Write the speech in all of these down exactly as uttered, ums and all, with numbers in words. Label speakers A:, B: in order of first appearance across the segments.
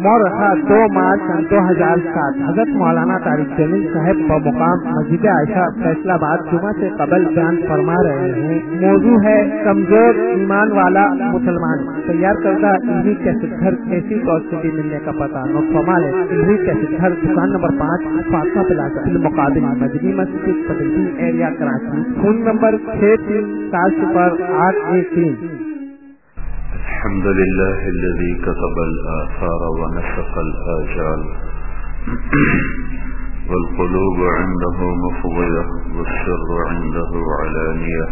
A: مورخہ دو مارچ سن دو ہزار سات حضرت مولانا طارق جمیل صاحب بمقام مسجد عائشہ فیصل آباد جمعہ سے قبل بیان فرما رہے ہیں۔ موضوع ہے کمزور ایمان والا مسلمان۔ تیار کردہ علمی کیسٹ گھر ایسی سٹی ملنے کا پتہ نوفمال علمی کیسٹ گھر دکان نمبر پانچ فاطمہ پلازا بالمقابل Madni Masjid Patni area Karachi, phone number چھ تین سات صفر آٹھ ایک تین۔
B: الحمد لله الذي كتب الآثار ونسق الآجال والقلوب عنده مفضية والسر عنده علانية،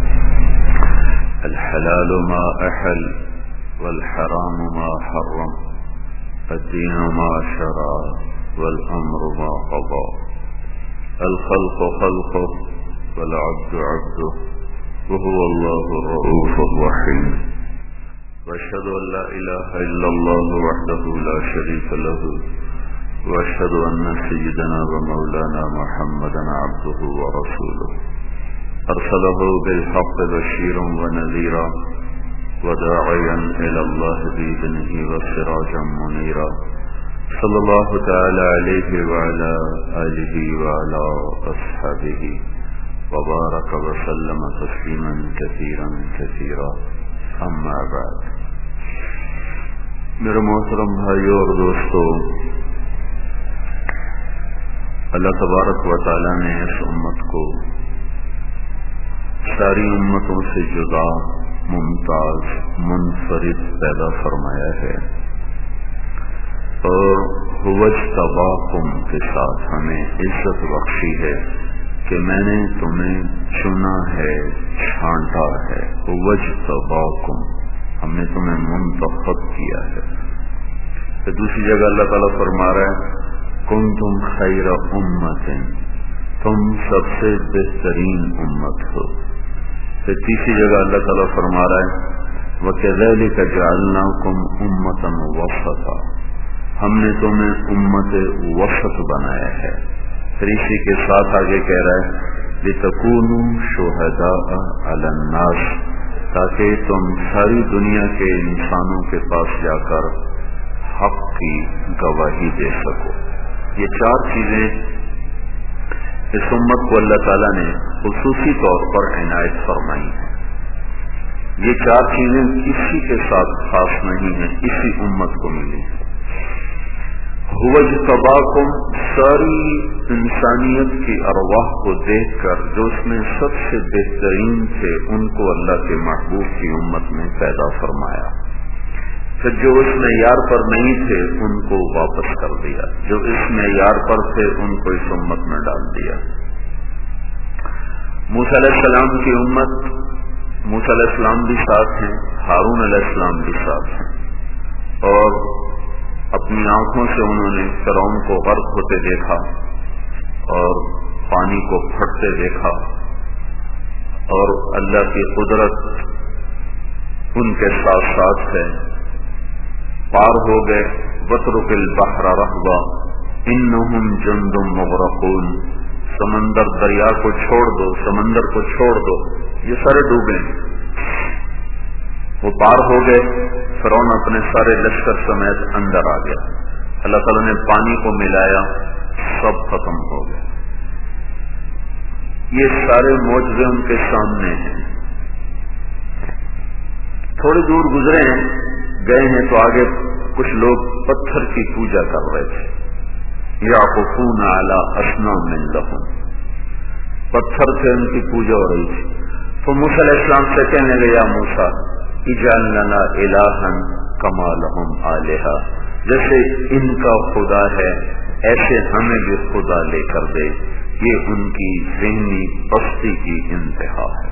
B: الحلال ما أحل والحرام ما حرم، الدين ما شرع والأمر ما قضى، الخلق خلقه والعبد عبده وهو الله الرؤوف الرحيم، وأشهد أن لا إله إلا الله وحده لا شريك له، وأشهد أن سيدنا ومولانا محمدا عبده ورسوله، أرسله بالحق بشيرا ونذيرا وداعيا إلى الله بإذنه وسراجا منيرا، صلى الله تعالى عليه وعلى آله وعلى أصحابه وبارك وسلم تسليما كثيرا كثيرا، اما بعد۔ میرے محترم بھائیوں اور دوستوں، اللہ تبارک و تعالی نے اس امت کو ساری امتوں سے جدا، ممتاز، منفرد پیدا فرمایا ہے، اور هو اجتباکم کے ساتھ ہمیں عزت بخشی ہے کہ میں نے تمہیں چنا ہے، چھانٹا ہے۔ هو اجتباکم، ہم نے تمہیں منتخب کیا ہے۔ پھر دوسری جگہ اللہ تعالیٰ فرما رہا ہے کنتم خیر امت، تم سب سے بہترین امت ہو۔ پھر تیسری جگہ اللہ تعالیٰ فرما رہا ہے وَكَذَلِكَ جَعَلْنَاكُمْ أُمَّةً وَسَطًا، ہم نے تمہیں امت وسط بنایا ہے۔ پھر اسی کے ساتھ آگے کہہ رہا ہے لِتَكُونُوا شُهَدَاءَ عَلَى النَّاسِ، تاکہ تم ساری دنیا کے انسانوں کے پاس جا کر حق کی گواہی دے سکو۔ یہ چار چیزیں اس امت کو اللہ تعالیٰ نے خصوصی طور پر عنایت فرمائی ہیں۔ یہ چار چیزیں کسی کے ساتھ خاص نہیں ہیں، اسی امت کو ملی ہیں۔ هو اجتباکم، ساری انسانیت کی ارواح کو دیکھ کر جو اس میں سب سے بہترین تھے ان کو اللہ کے محبوب کی امت میں پیدا فرمایا، پھر جو اس معیار پر نہیں تھے ان کو واپس کر دیا، جو اس معیار پر تھے ان کو اس امت میں ڈال دیا۔ موسیٰ علیہ السلام کی امت، موسیٰ علیہ السلام بھی ساتھ ہیں، ہارون علیہ السلام بھی ساتھ ہیں، اور اپنی آنکھوں سے انہوں نے فرعون کو غرق ہوتے دیکھا اور پانی کو پھٹتے دیکھا، اور اللہ کی قدرت ان کے ساتھ ساتھ ہے، پار ہو گئے۔ وَاتْرُكِ الْبَحْرَ رَهْوًا إِنَّهُمْ جُنْدٌ مُغْرَقُونَ، سمندر دریا کو چھوڑ دو، سمندر کو چھوڑ دو، یہ سارے ڈوبے۔ وہ پار ہو گئے، فرعون اپنے سارے لشکر سمیت اندر آ گیا، اللہ تعالیٰ نے پانی کو ملایا، سب ختم ہو گئے۔ یہ سارے معجزے ان کے سامنے ہیں۔ تھوڑی دور گزرے ہیں، گئے ہیں تو آگے کچھ لوگ پتھر کی پوجا کر رہے تھے، یعکفون علی اصنام لہم، پتھر سے ان کی پوجا ہو رہی تھی۔ تو موسیٰ علیہ السلام سے کہنے لگے یا موسیٰ اجعل لنا الہا کما لہم آلہہ، جیسے ان کا خدا ہے ایسے ہمیں بھی خدا لے کر دے۔ یہ ان کی ذہنی پستی کی انتہا ہے۔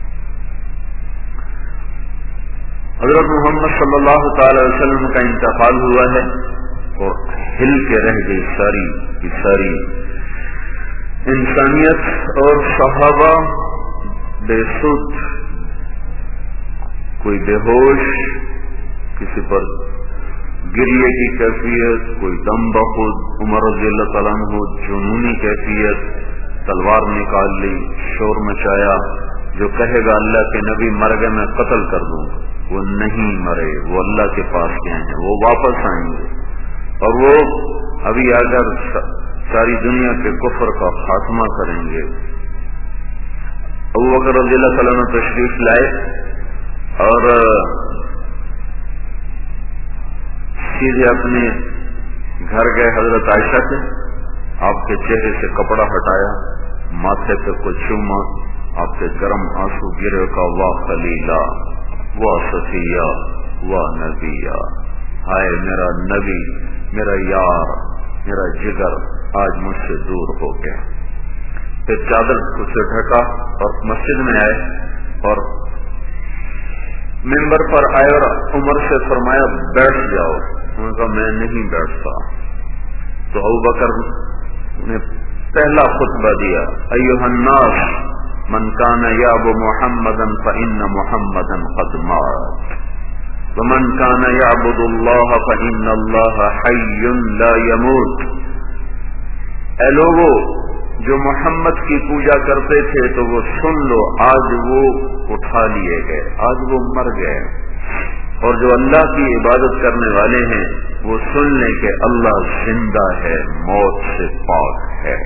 B: حضرت محمد صلی اللہ تعالی علیہ وسلم کا انتقال ہوا ہے اور ہل کے رہ گئی ساری کی ساری انسانیت، اور صحابہ بے سود، کوئی بے ہوش، کسی پر گریے کی کیفیت، کوئی دم بخود، عمر رضی اللہ تعالیٰ عنہ جنونی کیفیت، تلوار نکال لی، شور مچایا، جو کہے گا اللہ کے نبی مر گئے میں قتل کر دوں، وہ نہیں مرے، وہ اللہ کے پاس گئے ہیں، وہ واپس آئیں گے۔ اور وہ ابھی آ کر ساری دنیا کے کفر کا خاتمہ کریں گے۔ ابو بکر رضی اللہ تعالیٰ عنہ تشریف لائے اور سیدھے اپنے گھر گئے حضرت عائشہ سے، آپ کے چہرے سے کپڑا ہٹایا، ماتھے پہ کو چوما، آپ کے گرم آنسو گرے کا واہ خلیلا واہ صفیہ واہ نبیہ، ہائے میرا نبی، میرا یار، میرا جگر آج مجھ سے دور ہو گیا۔ پھر چادر سے ڈھکا اور مسجد میں آئے اور ممبر پر آئے اور عمر سے فرمایا بیٹھ جاؤ۔ انہوں نے کہا میں نہیں بیٹھتا۔ تو ابو بکر نے پہلا خطبہ دیا، ایھا الناس من کان یعبد محمدا فإن محمدا قد مات ومن کان یعبد اللہ فإن اللہ حی لا یموت۔ اے لوگو جو محمد کی پوجا کرتے تھے تو وہ سن لو، آج وہ اٹھا لیے گئے، آج وہ مر گئے، اور جو اللہ کی عبادت کرنے والے ہیں وہ سن لیں کہ اللہ زندہ ہے، موت سے پاک ہے۔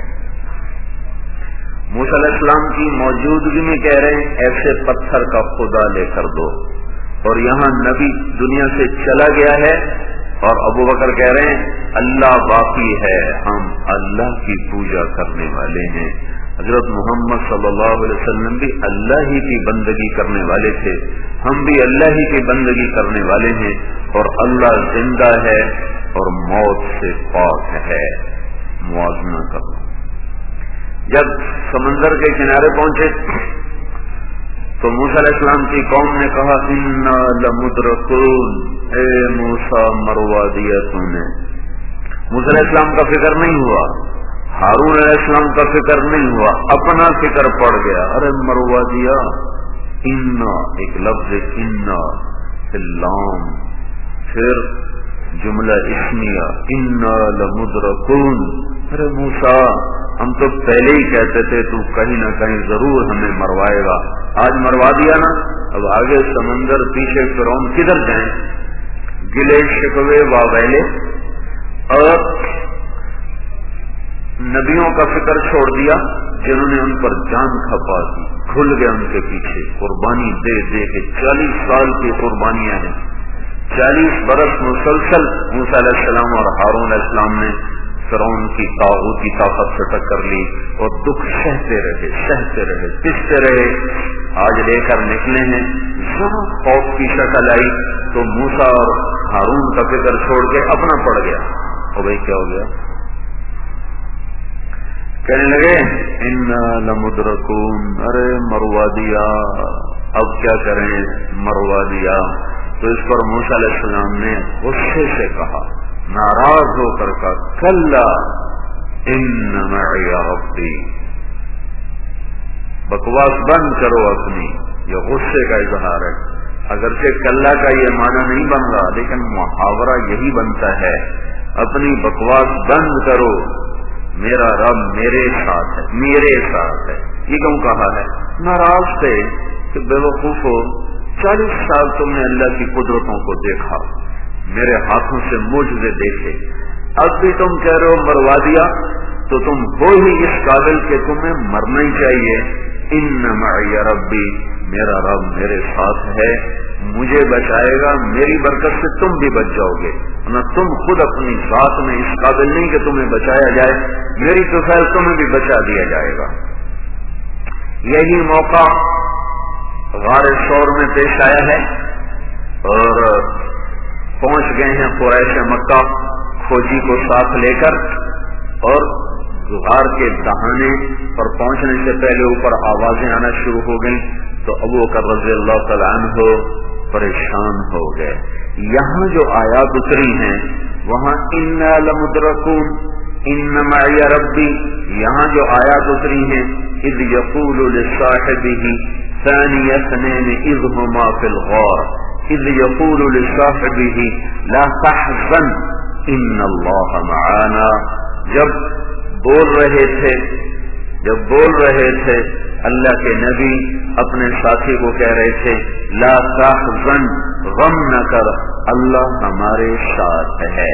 B: موسیٰ علیہ السلام کی موجودگی میں کہہ رہے ہیں ایسے پتھر کا خدا لے کر دو، اور یہاں نبی دنیا سے چلا گیا ہے اور ابو بکر کہہ رہے ہیں اللہ باقی ہے، ہم اللہ کی پوجا کرنے والے ہیں۔ حضرت محمد صلی اللہ علیہ وسلم بھی اللہ ہی کی بندگی کرنے والے تھے، ہم بھی اللہ ہی کی بندگی کرنے والے ہیں، اور اللہ زندہ ہے اور موت سے پاک ہے۔ موازنہ کرو۔ جب سمندر کے کنارے پہنچے تو موسیٰ علیہ السلام کی قوم نے کہا انا لمدرکون، اے موسیٰ مروا دیا تو نے۔ موسیٰ علیہ السلام کا فکر نہیں ہوا، ہارون علیہ السلام کا فکر نہیں ہوا، اپنا فکر پڑ گیا، ارے مروا دیا۔ انا ایک لفظ انا اللام، پھر جملہ اسمیہ انا لمدرکون۔ ارے موسیٰ ہم تو پہلے ہی کہتے تھے تو کہیں نہ کہیں ضرور ہمیں مروائے گا، آج مروا دیا نا، اب آگے سمندر پیچھے فرعون کدھر جائیں؟ گلے شکوے واویلے اور نبیوں کا فکر چھوڑ دیا جنہوں نے ان پر جان کھپا دی، کھل گئے ان کے پیچھے، قربانی دے دے کے چالیس سال کی قربانیاں ہیں، چالیس برس مسلسل موسیٰ علیہ السلام اور ہارون علیہ السلام نے فرعون کی طاغوت کی طاقت سے ٹکر لی اور دکھ سہتے رہے سہتے رہے پستے رہے، آج لے کر نکلے ہیں، ذرا خوف کی شکل آئی تو موسیٰ اور ہارون کا فکر چھوڑ کے اپنا پڑ گیا۔ اور بھائی کیا ہو گیا؟ کہنے لگے انا لمدرکون، ارے مروا دیا، اب کیا کریں، مروا دیا۔ تو اس پر موسیٰ علیہ السلام نے غصے سے کہا، ناراض ہو کر کہا کلا ان معی ربی، بکواس بند کرو اپنی، یہ غصے کا اظہار ہے۔ اگرچہ کلا کا یہ معنی نہیں بن رہا لیکن محاورہ یہی بنتا ہے، اپنی بکواس بند کرو، میرا رب میرے ساتھ ہے، میرے ساتھ ہے۔ یہ کیوں کہا ہے؟ ناراض تھے کہ بے وقوف ہو، چالیس سال تم نے اللہ کی قدرتوں کو دیکھا، میرے ہاتھوں سے معجزے دیکھے، اب بھی تم کہہ رہے ہو مروا دیا، تو تم ہو ہی اس قابل کہ تمہیں مرنا ہی چاہیے۔ ان معی ربی، میرا رب میرے ساتھ ہے، مجھے بچائے گا، میری برکت سے تم بھی بچ جاؤ گے، نہ تم خود اپنی ذات میں اس قابل نہیں کہ تمہیں بچایا جائے، میری تو خیر تمہیں بھی بچا دیا جائے گا۔ یہی موقع غار ثور میں پیش آیا ہے اور پہنچ گئے ہیں قریش مکہ کھوجی کو ساتھ لے کر، اور غار کے دہانے پر پہنچنے سے پہلے اوپر آوازیں آنا شروع ہو گئیں تو ابو بکر رضی اللہ تعالیٰ عنہ پریشان ہو گئے۔ یہاں جو آیات اتری ہیں وہاں انا لمدرکون، ان معی ربی، یہاں جو آیات اتری ہیں اذ یقول لصاحبہ ثانی اثنین اذ ہما فی الغار اذ یقول لصاحبہ لا تحزن ان اللہ معانا، جب بول رہے تھے جب بول رہے تھے اللہ کے نبی اپنے ساتھی کو کہہ رہے تھے لا تحزن، غم نہ کر، اللہ ہمارے ساتھ ہے۔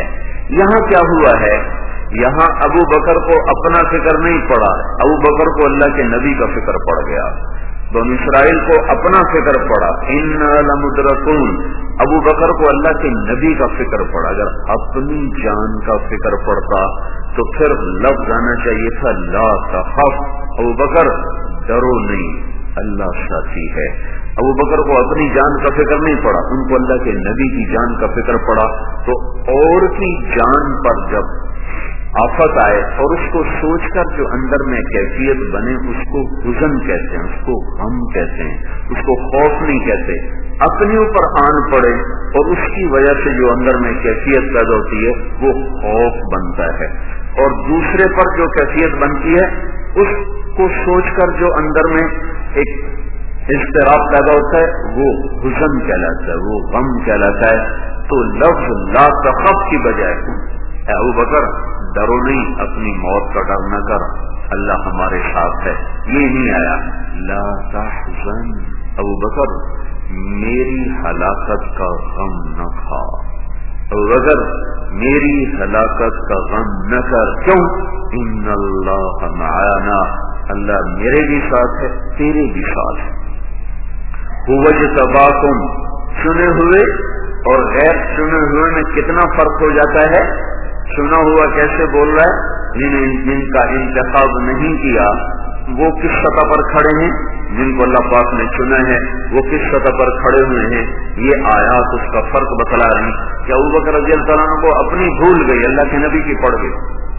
B: یہاں کیا ہوا ہے؟ یہاں ابو بکر کو اپنا فکر نہیں پڑا، ابو بکر کو اللہ کے نبی کا فکر پڑ گیا، بنی اسرائیل کو اپنا فکر پڑا، انا لمدرکون، ابو بکر کو اللہ کے نبی کا فکر پڑا۔ اگر اپنی جان کا فکر پڑتا تو پھر لفظ آنا چاہیے تھا لا تخف، ابو بکر ڈرو نہیں، اللہ ساتھی ہے۔ ابو بکر کو اپنی جان کا فکر نہیں پڑا، ان کو اللہ کے نبی کی جان کا فکر پڑا۔ تو اور کی جان پر جب آفت آئے اور اس کو سوچ کر جو اندر میں کیفیت بنے، اس کو حزن کہتے ہیں، اس کو غم کہتے ہیں، اس کو خوف نہیں کہتے۔ اپنے اوپر آن پڑے اور اس کی وجہ سے جو اندر میں کیفیت پیدا ہوتی ہے وہ خوف بنتا ہے، اور دوسرے پر جو کیفیت بنتی ہے اس کو سوچ کر جو اندر میں ایک اضطراب پیدا ہوتا ہے وہ حزن کہلاتا ہے، وہ غم کہلاتا ہے۔ تو لفظ لا تخف کی بجائے اے ابو بکر ڈرو نہیں، اپنی موت کا ڈر نہ کر، اللہ ہمارے ساتھ ہے، یہ نہیں آیا لا تحزن، ابو بکر میری ہلاکت کا غم نہ کھا، ابو بکر میری ہلاکت کا غم نہ کر، کیوں؟ ان اللہ معنا، اللہ میرے بھی ساتھ ہے، تیرے بھی ساتھ ہے۔ هو اجتباکم، چنے ہوئے اور غیر چنے ہوئے میں کتنا فرق ہو جاتا ہے؟ چنا ہوا کیسے بول رہا ہے؟ جن جن کا انتخاب نہیں کیا وہ کس سطح پر کھڑے ہیں؟ جن کو اللہ پاک نے چنا ہے وہ کس سطح پر کھڑے ہوئے ہیں؟ یہ آیات اس کا فرق بتلا رہی کہ ابو بکر رضی اللہ عنہ کو اپنی بھول گئی، اللہ کے نبی کی پڑ گئی۔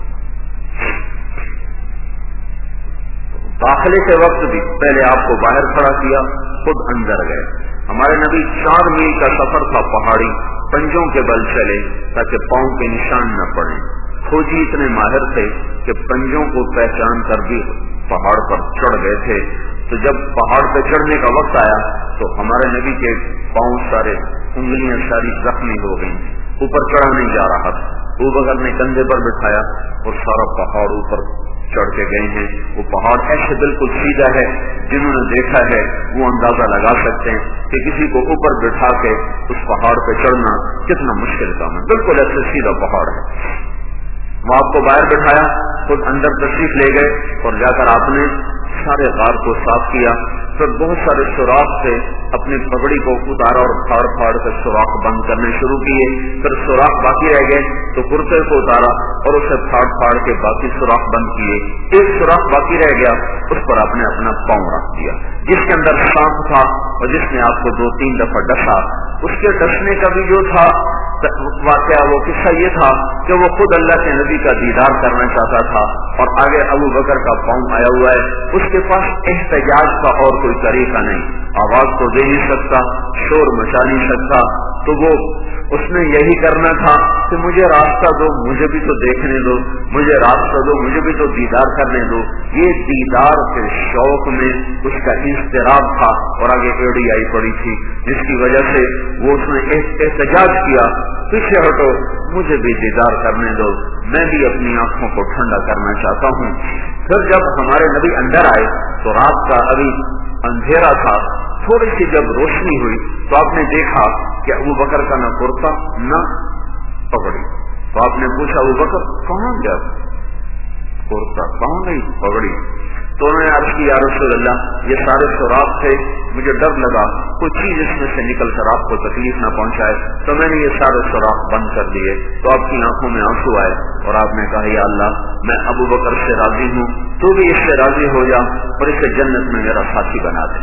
B: داخلے کے وقت بھی پہلے آپ کو باہر کھڑا کیا، خود اندر گئے۔ ہمارے نبی چار میل کا سفر تھا پہاڑی، پنجوں کے بل چلے تاکہ پاؤں کے نشان نہ پڑیں۔ فوجی اتنے ماہر تھے کہ پنجوں کو پہچان کر بھی پہاڑ پر چڑھ گئے تھے۔ تو جب پہاڑ پہ چڑھنے کا وقت آیا تو ہمارے نبی کے پاؤں سارے، انگلیاں ساری زخمی ہو گئیں، اوپر چڑھا نہیں جا رہا تھا۔ ابو بکر نے کندھے پر بٹھایا اور سارا پہاڑ اوپر چڑھ کے گئے ہیں۔ وہ پہاڑ ایسے بالکل سیدھا ہے، جنہوں نے دیکھا ہے وہ اندازہ لگا سکتے ہیں کہ کسی کو اوپر بٹھا کے اس پہاڑ پہ چڑھنا کتنا مشکل کام ہے، بالکل ایسے سیدھا پہاڑ ہے۔ وہ آپ کو باہر بٹھایا، خود اندر تشریف لے گئے اور جا کر آپ نے سارے غار کو صاف کیا، پھر بہت سارے سوراخ سے اپنی پگڑی کو اتارا اور پھاڑ پھاڑ کر سوراخ بند کرنے شروع کیے۔ پھر سوراخ باقی رہ گئے تو کرتے کو اتارا اور اسے پھاڑ پھاڑ کے باقی سوراخ بند کیے۔ ایک سوراخ باقی رہ گیا، اس پر آپ نے اپنا پاؤں رکھ دیا، جس کے اندر سانپ تھا اور جس نے آپ کو دو تین دفعہ ڈسا۔ اس کے ڈسنے کا بھی جو تھا واقعہ، وہ قصہ یہ تھا کہ وہ خود اللہ کے نبی کا دیدار کرنا چاہتا تھا اور آگے ابو بکر کا پاؤں آیا ہوا ہے، اس کے پاس احتجاج کا اور کوئی طریقہ نہیں، آواز تو دے نہیں سکتا، شور مچا نہیں سکتا، تو وہ اس نے یہی کرنا تھا کہ مجھے راستہ دو، مجھے بھی تو دیکھنے دو، مجھے راستہ دو، مجھے بھی تو دیدار کرنے دو۔ یہ دیدار کے شوق میں اس کا اضطراب تھا اور آگے ایڑی آئی پڑی تھی، جس کی وجہ سے وہ اس نے احتجاج کیا، پیچھے ہٹو، مجھے بھی دیدار کرنے دو، میں بھی اپنی آنکھوں کو ٹھنڈا کرنا چاہتا ہوں۔ پھر جب ہمارے نبی اندر آئے تو رات کا ابھی اندھیرا تھا، تھوڑی سی جب روشنی ہوئی تو آپ نے دیکھا کہ ابو بکر کا نہ کرتا نہ پگڑی۔ تو آپ نے پوچھا ابو بکر کہاں گیا کرتا، کہاں گئی پگڑی؟ تو انہوں نے عرض کی یا رسول اللہ یہ سارے سوراخ تھے، مجھے ڈر لگا کوئی چیز اس میں سے نکل کر آپ کو تکلیف نہ پہنچائے، تو میں نے یہ سارے سوراخ بند کر دیے۔ تو آپ کی آنکھوں میں آنسو آئے اور آپ نے کہا یا اللہ میں ابو بکر سے راضی ہوں، تو بھی اس سے راضی ہو جا اور اسے جنت میں میرا ساتھی بنا دے۔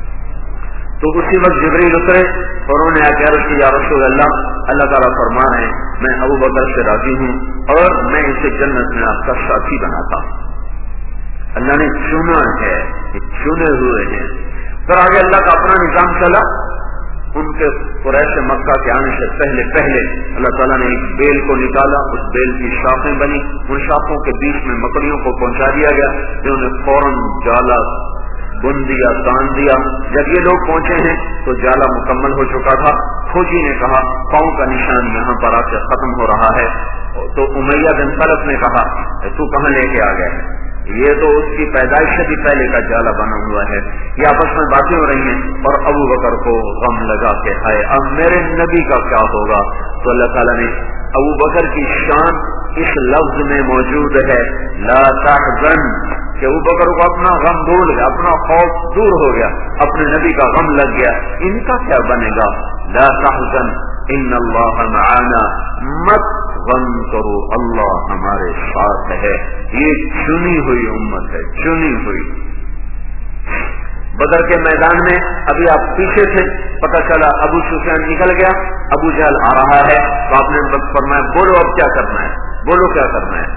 B: تو اسی وقت جبریل اترے اور انہوں نے آ کے عرض کی یا رسول اللہ اللہ تعالیٰ فرما ہے میں ابو بکر سے راضی ہوں اور میں اسے جنت میں آپ کا ساتھی بناتا۔ اللہ نے چنا ہے، یہ چنے ہوئے ہیں۔ پھر آگے اللہ کا اپنا نظام چلا، ان کے قریش مکہ کے آنے سے پہلے پہلے اللہ تعالیٰ نے ایک بیل کو نکالا، اس بیل کی شاخیں بنی، ان شاخوں کے بیچ میں مکڑیوں کو پہنچا دیا گیا، جنہوں نے فوراً جالا بن دیا، تان دیا۔ جب یہ لوگ پہنچے ہیں تو جالا مکمل ہو چکا تھا۔ فوجی نے کہا پاؤں کا نشان یہاں پر آ کے ختم ہو رہا ہے، تو امیہ بن خلف نے کہا تو کہاں لے کے آ گئے؟ یہ تو اس کی پیدائش سے بھی پہلے کا جالا بنا ہوا ہے۔ یہ آپس میں باتیں ہو رہی ہیں اور ابو بکر کو غم لگا کہ ہائے اب میرے نبی کا کیا ہوگا؟ تو اللہ تعالیٰ نے ابو بکر کی شان اس لفظ میں موجود ہے، لا تحزن، کہ ابو بکر کو اپنا غم بھول گیا، اپنا خوف دور ہو گیا، اپنے نبی کا غم لگ گیا، ان کا کیا بنے گا؟ لا تحزن ان اللہ معنا، مت غم کرو، اللہ ہمارے ساتھ ہے۔ یہ چنی ہوئی امت ہے، چنی ہوئی۔ بدر کے میدان میں ابھی آپ پیچھے تھے، پتہ چلا ابو سفیان نکل گیا، ابو جہل آ رہا ہے، تو آپ نے فرمایا بولو اب کیا کرنا ہے، بولو کیا کرنا ہے۔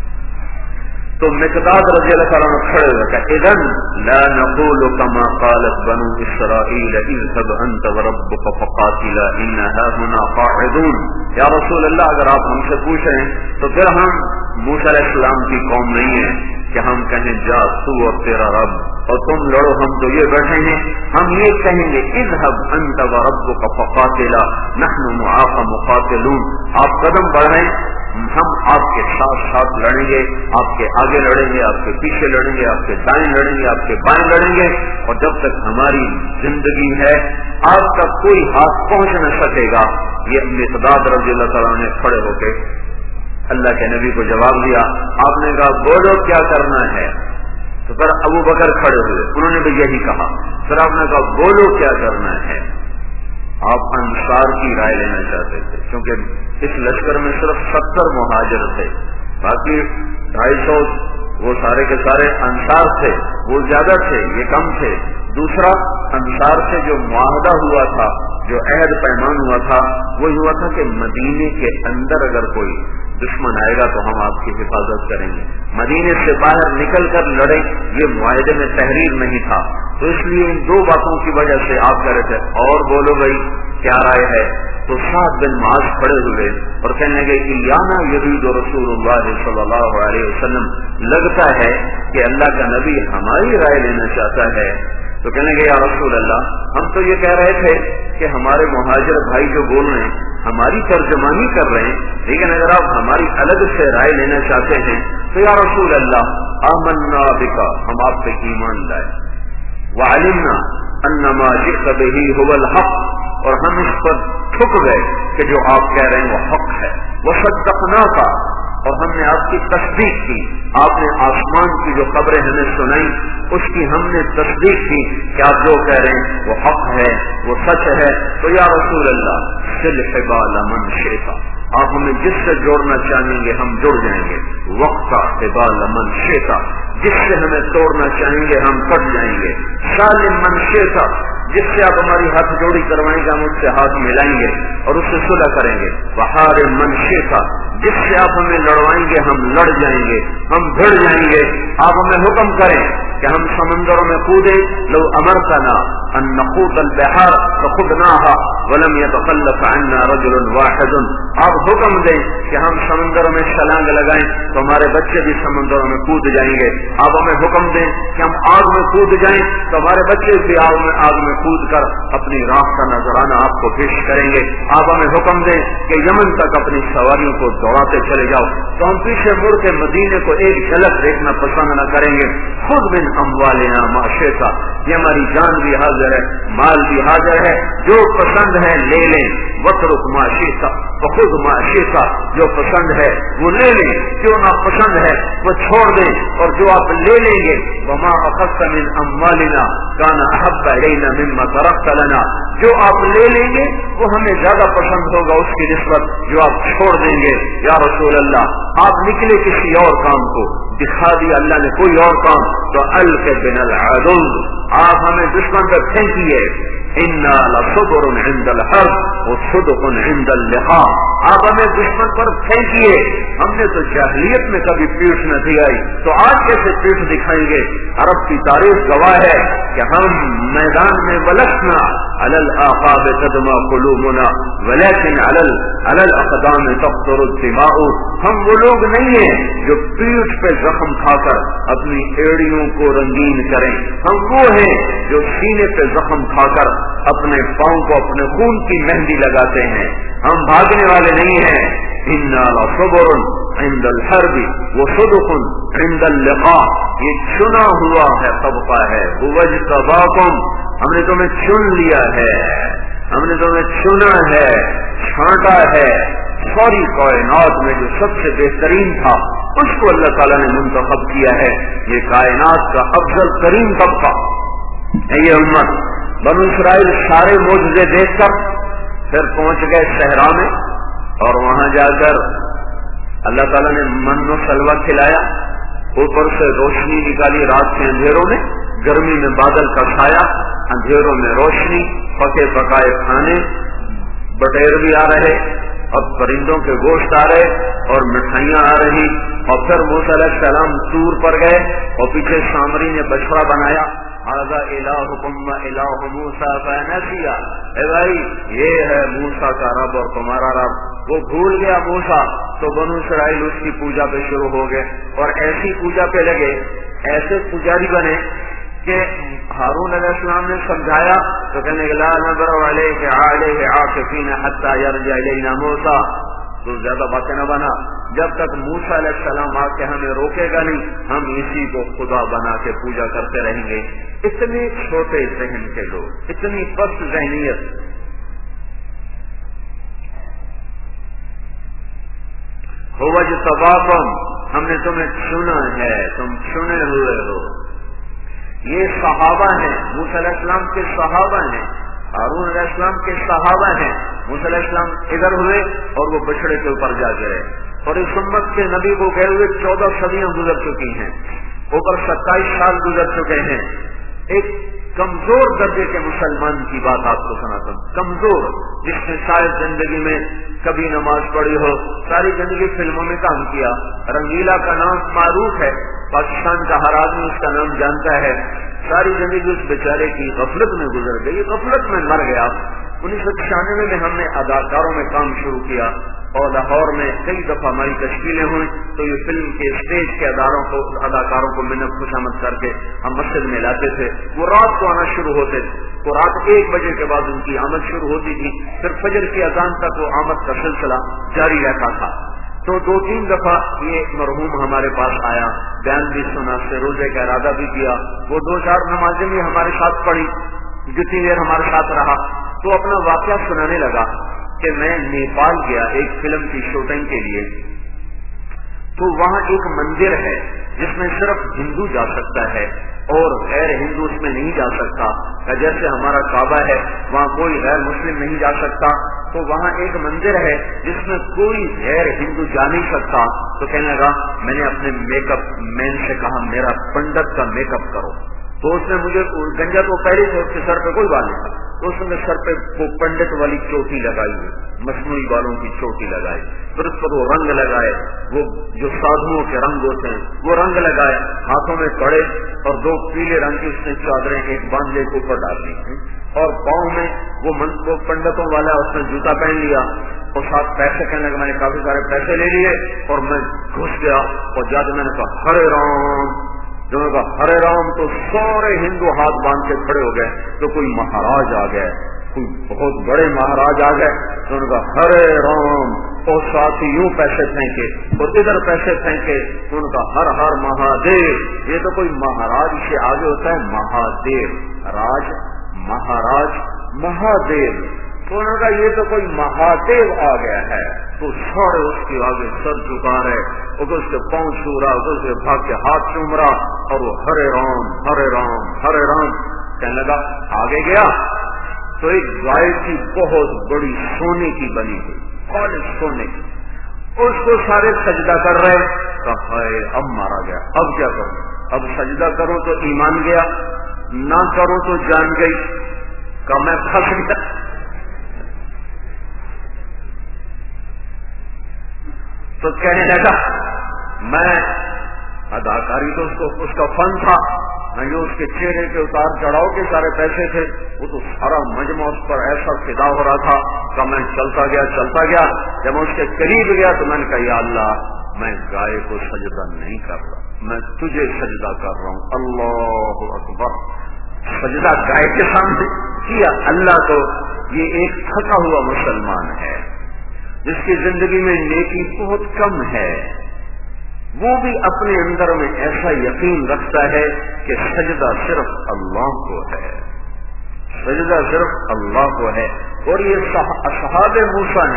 B: تو مقداد رضی اللہ تعالیٰ عنہ کھڑے ہوئے کہ اذن لا نقول كما قالت بنو اسرائیل اذهب انت وربك فقاتلا ان هاهنا قاعدون، یا رسول اللہ اگر آپ ہم سے پوچھیں تو پھر ہم موسیٰ علیہ السلام کی قوم نہیں ہیں کہ ہم کہیں جا تو اور تیرا رب اور تم لڑو، ہم تو یہ بیٹھے ہیں، ہم یہ کہیں گے اذهب انت وربك فقاتلا نحن معاك مقاتلون، آپ قدم بڑھائیں، ہم آپ کے ساتھ ساتھ لڑیں گے، آپ کے آگے لڑیں گے، آپ کے پیچھے لڑیں گے، آپ کے دائیں لڑیں گے، آپ کے بائیں لڑیں گے، اور جب تک ہماری زندگی ہے آپ تک کوئی ہاتھ پہنچ نہ سکے گا۔ یہ مقداد رضی اللہ تعالیٰ نے کھڑے ہو کے اللہ کے نبی کو جواب دیا، آپ نے کہا بولو کیا کرنا ہے، تو پھر ابو بکر کھڑے ہوئے، انہوں نے بھی یہی کہا، پھر آپ نے کہا بولو کیا کرنا ہے۔ آپ انصار کی رائے لینا چاہتے تھے کیونکہ اس لشکر میں صرف ستر مہاجر تھے، باقی ڈھائی سو وہ سارے کے سارے انصار تھے، وہ زیادہ تھے یہ کم تھے۔ دوسرا انصار سے جو معاہدہ ہوا تھا، جو عہد پیمان ہوا تھا، وہ ہوا تھا کہ مدینے کے اندر اگر کوئی دشمن آئے گا تو ہم آپ کی حفاظت کریں گے، مدینے سے باہر نکل کر لڑیں یہ معاہدے میں تحریر نہیں تھا۔ تو اس لیے ان دو باتوں کی وجہ سے آپ کہہ رہے تھے اور بولو بھائی کیا رائے ہے، تو سعد بن معاذ کھڑے ہوئے اور کہنے لگے کہ یانا یرید رسول اللہ صلی اللہ علیہ وسلم، لگتا ہے کہ اللہ کا نبی ہماری رائے لینا چاہتا ہے۔ تو کہنے لگے یا رسول اللہ ہم تو یہ کہہ رہے تھے کہ ہمارے مہاجر بھائی جو بول رہے ہیں ہماری ترجمانی کر رہے ہیں، لیکن اگر آپ ہماری الگ سے رائے لینا چاہتے ہیں تو یا رسول اللہ آمنا بک، ہم آپ پہ ایمان لائے، وعلمنا ان ما جئت به هو الحق، اور ہم اس پر ٹھک گئے کہ جو آپ کہہ رہے ہیں وہ حق ہے، وصدقناک، اور ہم نے آپ کی تصدیق کی، آپ نے آسمان کی جو خبریں ہمیں سنائی اس کی ہم نے تصدیق کی کہ آپ جو کہہ رہے ہیں وہ حق ہے، وہ سچ ہے۔ تو یا رسول اللہ صل حبال من شئت، آپ ہمیں جس سے جوڑنا چاہیں گے ہم جڑ جائیں گے، وقت حبال من شئت، جس سے ہمیں توڑنا چاہیں گے ہم کٹ جائیں گے، سالم من شئت، جس سے آپ ہماری ہاتھ جوڑی کروائیں گے ہم اس سے ہاتھ ملائیں گے اور اس سے صلح کریں گے، بہار من شئت، جس سے آپ ہمیں لڑوائیں گے ہم لڑ جائیں گے، ہم بھڑ جائیں گے۔ آپ ہمیں حکم کریں کہ ہم سمندروں میں کودیں، لو امرتنا ان نخوض البحار فخضناها ولم يتخلف عنا رجل واحد، آپ حکم دیں کہ ہم سمندروں میں چھلانگ لگائیں تو ہمارے بچے بھی سمندروں میں کود جائیں گے، آپ ہمیں حکم دیں کہ ہم آگ میں کود جائیں تو ہمارے بچے بھی آگ میں آگ میں کود کر اپنی راہ کا نذرانہ آپ کو پیش کریں گے، آپ ہمیں حکم دیں کہ یمن تک اپنی سواریوں کو دوڑاتے چلے جاؤ تو ہم پیچھے مڑ کے مدینے کو ایک جھلک دیکھنا پسند نہ کریں گے، خود من اموالنا ما شئت، یہ ہماری جان بھی حاضر ہے، مال بھی حاضر ہے، جو پسند ہے لے لیں، وترک ما شئت وخذ ما شئت، جو پسند ہے وہ لے لیں، جو ناپسند ہے وہ چھوڑ دیں، اور جو آپ لے لیں گے وما اخذت من اموالنا كان احب الينا مما تركت لنا، جو آپ لے لیں گے وہ ہمیں زیادہ پسند ہوگا اس کی نسبت جو آپ چھوڑ دیں گے۔ یا رسول اللہ آپ نکلے کسی اور کام کو، دکھا دیا اللہ نے کوئی اور کام، تو الق بنا العدو، آپ ہمیں دشمن پر پھینکیے، انا لصبر عند الحرب وصدق عند اللقاء، آپ ہمیں دشمن پر پھینکیے، ہم نے تو جاہلیت میں کبھی پیٹھ نہ دکھائی تو آج کیسے پیٹھ دکھائیں گے؟ عرب کی تاریخ گواہ ہے کہ ہم میدان میں ولسنا علی الاعقاب تدمع قلوبنا ولكن علی علی الاقدام تقطر الدماء، ہم وہ لوگ نہیں ہیں جو پیٹھ پہ زخم کھا کر اپنی ایڑیوں کو رنگین کریں، ہم وہ ہیں جو سینے پہ زخم کھا کر اپنے پاؤں کو اپنے خون کی مہندی لگاتے ہیں، ہم بھاگنے والے نہیں ہیں۔ انا لصبر عند الحرب وصدق عند اللقاء، یہ چنا ہوا ہے طبقہ ہے، وجتباکم، ہم نے تمہیں چن لیا ہے، ہم نے تمہیں چنا ہے، چھانٹا ہے، ساری کائنات میں جو سب سے بہترین تھا اس کو اللہ تعالیٰ نے منتخب کیا ہے. یہ کائنات کا افضل ترین طبقہ یہ امت. بنو اسرائیل سارے معجزے دیکھ کر پھر پہنچ گئے صحرا میں اور وہاں جا کر اللہ تعالیٰ نے من و سلوہ کھلایا, اوپر سے روشنی نکالی رات کے اندھیروں میں, گرمی میں بادل کا سایہ, اندھیروں میں روشنی, پکے پکائے کھانے, بٹیر بھی آ رہے اور پرندوں کے گوشت آ رہے اور مٹھائیاں آ رہی. اور پھر موسیٰ علیہ السلام طور پر گئے اور پیچھے سامری نے بچڑا بنایا, ھذا الہکم و الہ موسیٰ فنسیا, اے بھائی یہ ہے موسیٰ کا رب اور تمہارا رب. وہ بھول گیا موسیٰ تو بنو اسرائیل اس کی پوجا پہ شروع ہو گئے اور ایسی پوجا پہ لگے, ایسے پجاری بنے کہ ہارون علیہ السلام نے سمجھایا تو کہنے لگا لا نبر علیہ علیہ عاکفین حتی یرجع الینا موسیٰ, تو زیادہ باتیں نہ بنا, جب تک موسیٰ علیہ السلام آ کے ہمیں روکے گا نہیں ہم اسی کو خدا بنا کے پوجا کرتے رہیں گے. اتنے چھوٹے ذہن کے لوگ, اتنی پست ذہنیت. وَاجْتَبَاكُمْ, ہم نے تمہیں چنا ہے, تم چنے ہوئے ہو. یہ صحابہ ہیں, موسیٰ علیہ السلام کے صحابہ ہیں, ہارون علیہ السلام کے صحابہ ہیں. موسیٰ علیہ السلام ادھر ہوئے اور وہ بچڑے کے اوپر جا گئے اور اس امت کے نبی کو گئے ہوئے چودہ صدیاں گزر چکی ہیں, اوپر ستائیس سال گزر چکے ہیں. ایک کمزور درجے کے مسلمان کی بات آپ کو سناتا ہوں, کمزور, جس نے شاید زندگی میں کبھی نماز پڑھی ہو, ساری زندگی فلموں میں کام کیا. رنگیلا کا نام معروف ہے, پاکستان کا ہر آدمی اس کا نام جانتا ہے. ساری زندگی اس بیچارے کی غفلت میں گزر گئی, غفلت میں مر گیا. انیس سو چھیانوے میں ہم نے اداکاروں میں کام شروع کیا اور لاہور میں کئی دفعہ ہماری تشکیلیں ہوئی تو یہ فلم کے اسٹیج کے اداروں کو اداکاروں کو منت خوشامد کر کے ہم مسجد میں لاتے تھے. وہ رات کو آنا شروع ہوتے تھے تو رات ایک بجے کے بعد ان کی آمد شروع ہوتی تھی, پھر فجر کی اذان تک وہ آمد کا سلسلہ جاری رہتا تھا. تو دو تین دفعہ یہ مرحوم ہمارے پاس آیا, بیان بھی سنا, سے روزے کا ارادہ بھی کیا. وہ دو چار نمازیں بھی ہمارے ساتھ پڑھی, جتنی دیر ہمارے ساتھ رہا تو اپنا واقعہ سنانے لگا کہ میں نیپال گیا ایک فلم کی شوٹنگ کے لیے, تو وہاں ایک مندر ہے جس میں صرف ہندو جا سکتا ہے اور غیر ہندو اس میں نہیں جا سکتا. جیسے ہمارا کعبہ ہے وہاں کوئی غیر مسلم نہیں جا سکتا, تو وہاں ایک مندر ہے جس میں کوئی غیر ہندو جا نہیں سکتا. تو کہنے لگا, میں نے اپنے میک اپ مین سے کہا میرا پنڈت کا میک اپ کرو, تو اس نے مجھے گنجا تو پہلے سے اس کے سر پہ کوئی بال نہیں تھا, تو اس نے سر پہ وہ پنڈت والی چوٹی لگائی, مصنوعی بالوں کی چوٹی لگائی, پھر اس پر وہ رنگ لگائے, وہ جو سادھوؤں کے رنگ ہوتے ہیں وہ رنگ لگائے, ہاتھوں میں پڑے اور دو پیلے رنگ کی اس نے چادریں ایک باندھے کے اوپر ڈال دی اور پاؤں میں وہ وہ پنڈتوں والا اس نے جوتا پہن لیا اور ساتھ پیسے کہنے لگا. میں نے کافی سارے پیسے لے لیے اور میں گھس گیا اور جا کے میں نے کہا ہرے رام, جو نے کہا ہرے رام تو سارے ہندو ہاتھ باندھ کے کھڑے ہو گئے. تو کوئی مہاراج آ گئے, کوئی بہت بڑے مہاراج آ گئے, تو انہوں نے کہا ہرے رام, اور ساتھ ہی یوں پیسے پھینکے اور ادھر پیسے پھینکے. تو ان کا ہر ہر مہادیو, یہ تو کوئی مہاراج سے آگے ہوتا ہے مہادیو, راج مہاراج مہادیو. تو انہوں نے کہا یہ تو کوئی مہادیو آ گیا ہے. تو سارے اس کے آگے سر جھکا رہے اور اس کے پاؤں چھو رہا, اس کے بھاگ کے ہاتھ چوم رہا اور وہ ہرے رام ہرے رام ہرے رام کہنے لگا. آگے گیا تو ایک گائے کی بہت بڑی سونے کی بنی ہوئی, خالص سونے کی, اس کو سارے سجدہ کر رہے. کہا اب مارا گیا, اب کیا کروں, اب سجدہ کرو تو ایمان گیا, نہ کرو تو جان گئی. کہ میں پھنس گیا. تو کہنے لگا میں اداکاری تو اس کو اس کا فن تھا, میں جو اس کے چہرے کے اتار چڑھاؤ کے سارے پیسے تھے وہ تو سارا مجمع اس پر ایسا فدا ہو رہا تھا کہ میں چلتا گیا چلتا گیا. جب میں اس کے قریب گیا تو میں نے کہا یا اللہ, میں گائے کو سجدہ نہیں کر رہا, میں تجھے سجدہ کر رہا ہوں. اللہ اکبر. سجدہ گائے کے سامنے کیا. اللہ تو یہ ایک تھکا ہوا مسلمان ہے جس کی زندگی میں نیکی بہت کم ہے, وہ بھی اپنے اندر میں ایسا یقین رکھتا ہے کہ سجدہ صرف اللہ کو ہے, سجدہ صرف اللہ کو ہے. اور یہ اصحاب موسیٰ نے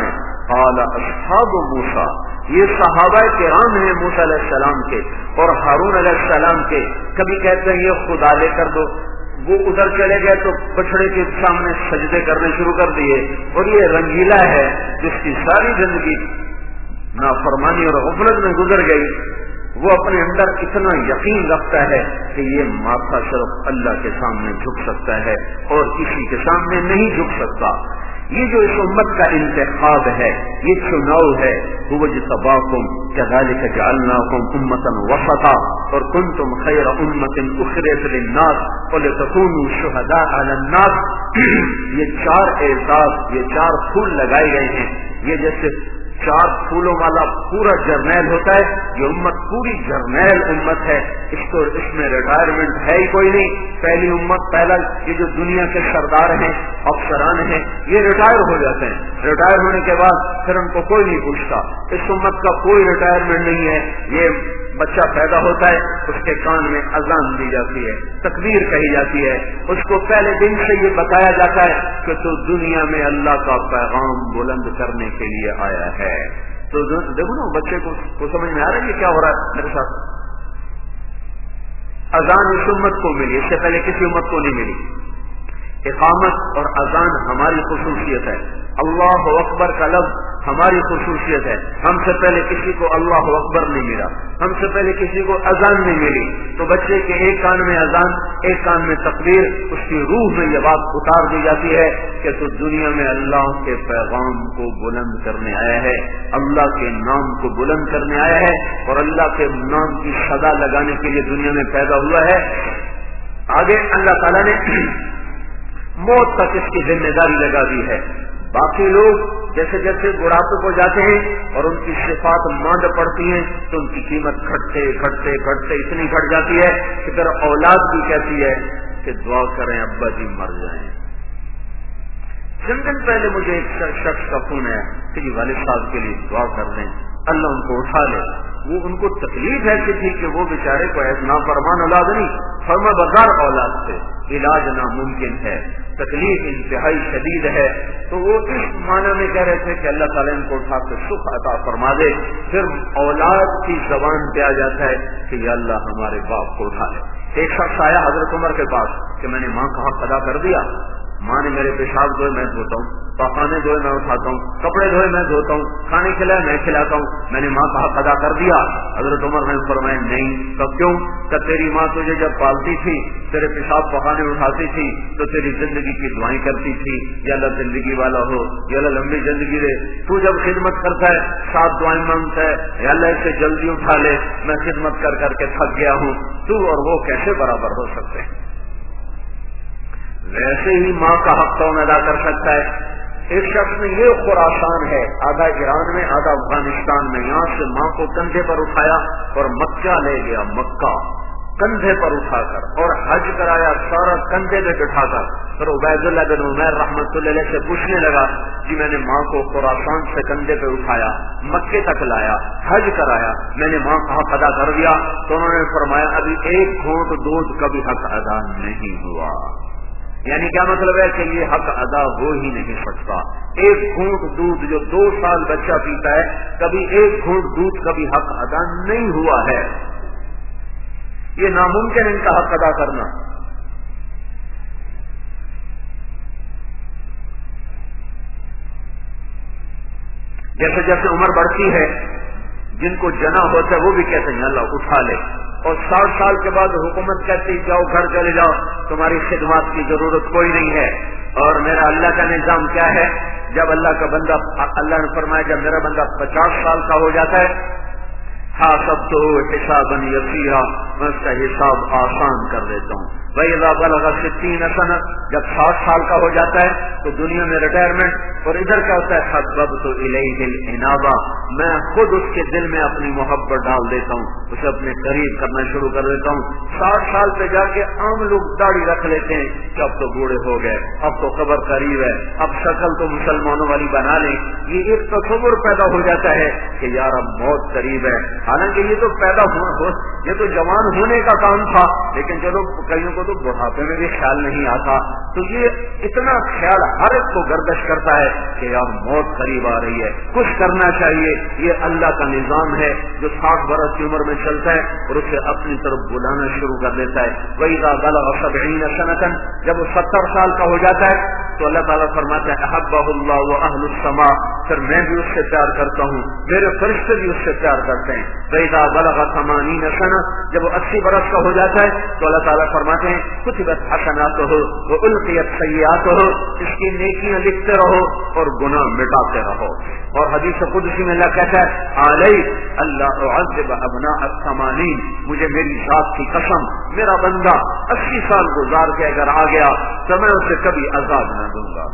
B: قال اصحاب موسیٰ، یہ صحابہ کرام ہیں موسیٰ علیہ السلام کے اور ہارون علیہ السلام کے. کبھی کہتے ہیں یہ خدا لے کر دو، وہ ادھر چلے گئے تو بچڑے کے سامنے سجدے کرنے شروع کر دیے. اور یہ رنگیلا ہے جس کی ساری زندگی نافرمانی اور غفلت میں گزر گئی، وہ اپنے اندر اتنا یقین رکھتا ہے کہ یہ ماتھا صرف اللہ کے سامنے جھک سکتا ہے اور کسی کے سامنے نہیں جھک سکتا. یہ جو اس امت کا انتخاب ہے، یہ چناؤ ہے، هو اجتباکم كذلك جعلناکم امة وسطا اور کنتم خیر امة اخرجت للناس ولتكونوا شهداء على الناس. یہ چار اعزاز، یہ چار پھول لگائے گئے ہیں. یہ جیسے چار پھولوں والا پورا جرنیل ہوتا ہے، یہ امت پوری جرنیل امت ہے. اس کو اس میں ریٹائرمنٹ ہے ہی کوئی نہیں. پہلی امت، پہلا یہ جو دنیا کے سردار ہیں، افسران ہیں، یہ ریٹائر ہو جاتے ہیں. ریٹائر ہونے کے بعد پھر ان کو کوئی نہیں پوچھتا. اس امت کا کوئی ریٹائرمنٹ نہیں ہے. یہ بچہ پیدا ہوتا ہے، اس کے کان میں اذان دی جاتی ہے، تکبیر کہی جاتی ہے، اس کو پہلے دن سے یہ بتایا جاتا ہے کہ تو دنیا میں اللہ کا پیغام بلند کرنے کے لیے آیا ہے. تو دیکھو نا بچے کو, کو سمجھ میں آ رہا ہے یہ کیا ہو رہا ہے میرے ساتھ. اذان اس امت کو ملی، اس سے پہلے کسی امت کو نہیں ملی. اقامت اور اذان ہماری خصوصیت ہے. اللہ اکبر کا لفظ ہماری خصوصیت ہے. ہم سے پہلے کسی کو اللہ اکبر نہیں ملا، ہم سے پہلے کسی کو اذان نہیں ملی. تو بچے کے ایک کان میں اذان، ایک کان میں تکبیر، اس کی روح میں یہ بات اتار دی جاتی ہے کہ تو دنیا میں اللہ کے پیغام کو بلند کرنے آیا ہے، اللہ کے نام کو بلند کرنے آیا ہے اور اللہ کے نام کی صدا لگانے کے لیے دنیا میں پیدا ہوا ہے. آگے اللہ تعالیٰ نے موت تک اس کی ذمہ داری لگا دی ہے. باقی لوگ جیسے جیسے بڑھاپے کو جاتے ہیں اور ان کی صفات ماند پڑتی ہیں تو ان کی قیمت گھٹتے گھٹتے گھٹتے اتنی گھٹ جاتی ہے کہ پھر اولاد بھی کہتی ہے کہ دعا کریں ابا جی مر جائیں. چند دن پہلے مجھے ایک شخص کا فون ہے کہ جی والد صاحب کے لیے دعا کر دیں، اللہ ان کو اٹھا لے. وہ ان کو تکلیف ایسی تھی کہ وہ بیچارے کو نافرمان اولاد نہیں، فرما بردار اولاد سے علاج ناممکن ہے، تکلیف انتہائی شدید ہے. تو وہ اس معنی میں کہہ رہے تھے کہ اللہ تعالیٰ ان کو اٹھا کے سکھ عطا فرما دے. پھر اولاد کی زبان پہ آ جاتا ہے کہ یا اللہ ہمارے باپ کو اٹھا لے. ایک شخص آیا حضرت عمر کے پاس کہ میں نے ماں کا حق ادا کر دیا، ماں نے میرے پیشاب دھوئے میں دھوتا ہوں، پخانے دھوئے میں اٹھاتا ہوں، کپڑے دھوئے میں دھوتا ہوں، کھانے کھلائے میں کھلاتا ہوں، میں نے ماں کا حق ادا کر دیا. حضرت عمر نے فرمایا نہیں. تب کیوں؟ کہ تیری ماں تجھے جب پالتی تھی، تیرے پیشاب پخانے اٹھاتی تھی تو تیری زندگی کی دعائیں کرتی تھی، یا اللہ زندگی والا ہو، یا اللہ لمبی زندگی دے. تو جب خدمت کرتا ہے سات دعائیں مانگتا ہے، یا اللہ اسے جلدی اٹھا لے، میں خدمت کر کر کے تھک گیا ہوں. تو اور وہ کیسے برابر ہو سکتے ہیں؟ ویسے ہی ماں کا حق کون ادا کر سکتا ہے؟ ایک شخص نے یہ خراسان ہے، آدھا ایران میں آدھا افغانستان میں، یہاں سے ماں کو کندھے پر اٹھایا اور مکہ لے گیا، مکہ کندھے پر اٹھا کر، اور حج کرایا سارا کندھے میں بٹھا کر. پھر عبید اللہ بن عمیر رحمۃ اللہ علیہ سے پوچھنے لگا جی میں نے ماں کو خراسان سے کندھے پہ اٹھایا، مکے تک لایا، حج کرایا، میں نے ماں کا حق ادا کر دیا. تو انہوں نے فرمایا ابھی ایک گھونٹ دودھ کا بھی حق ادا نہیں ہوا. یعنی کیا مطلب ہے کہ یہ حق ادا ہو ہی نہیں سکتا. ایک گھونٹ دودھ جو دو سال بچہ پیتا ہے، کبھی ایک گھونٹ دودھ کا بھی حق ادا نہیں ہوا ہے. یہ ناممکن ان کا حق ادا کرنا. جیسے جیسے عمر بڑھتی ہے، جن کو جنا ہوتا ہے وہ بھی کہتے ہیں اللہ اٹھا لے. اور ساٹھ سال کے بعد حکومت کہتی جاؤ گھر چلے جاؤ، تمہاری خدمات کی ضرورت کوئی نہیں ہے. اور میرا اللہ کا نظام کیا ہے؟ جب اللہ کا بندہ، اللہ نے فرمایا جب میرا بندہ پچاس سال کا ہو جاتا ہے، حاسب تو حسابا یسیرا، میں اس کا حساب آسان کر دیتا ہوں. وَإِذَا بَلَغَ سِتِّينَ سَنَةً، جب ساٹھ سال کا ہو جاتا ہے تو دنیا میں ریٹائرمنٹ. اور ادھر کیا ہوتا ہے؟ حَبَّبْتُ إِلَيْهِ الْإِنَابَةَ، میں خود اس کے دل میں اپنی محبت ڈال دیتا ہوں، اسے اپنے قریب کرنا شروع کر دیتا ہوں. ساٹھ سال پہ جا کے عام لوگ داڑھی رکھ لیتے ہیں کہ اب تو بوڑھے ہو گئے، اب تو قبر قریب ہے، اب شکل تو مسلمانوں والی بنا لیں. یہ ایک تصور پیدا ہو جاتا ہے کہ یار اب موت قریب ہے. حالانکہ یہ تو پیدا ہو یہ تو جوان ہونے کا کام تھا، لیکن چلو کئیوں کو تو بڑھاپے میں بھی خیال نہیں آتا. تو یہ اتنا خیال ہر ایک کو گردش کرتا ہے کہ یار موت قریب آ رہی ہے، کچھ کرنا چاہیے. یہ اللہ کا نظام ہے جو ساٹھ برس کی عمر میں چلتا ہے اور اسے اپنی طرف بلانا شروع کر دیتا ہے. وَإِذَا بَلَغَ سَبْعِينَ سَنَةً، جب وہ ستر سال کا ہو جاتا ہے تو اللہ تعالیٰ فرماتا ہے احبہ اللہ وَأَهْلُ السَّمَاء، پھر میں بھی اس سے پیار کرتا ہوں، میرے فرشتے بھی اس سے پیار کرتے ہیں. وَإِذَا بَلَغَ ثَمَانِينَ سَنَةً، جب وہ اسی برس کا ہو جاتا ہے تو اللہ تعالیٰ فرماتے ہیں كُتِبَتْ حَسَنَاتُهُ وَأُلْقِيَتْ سَيِّئَاتُهُ، اس کی نیکیاں لکھتے رہو اور گناہ مٹاتے رہو. اور حدیث قدسی میں اللہ کہتا ہے علی اللہ اعذب ابناء الثمانین، مجھے میری ذات کی قسم میرا بندہ اسی سال گزار کے اگر آ گیا تو میں اسے کبھی عذاب نہ دوں گا.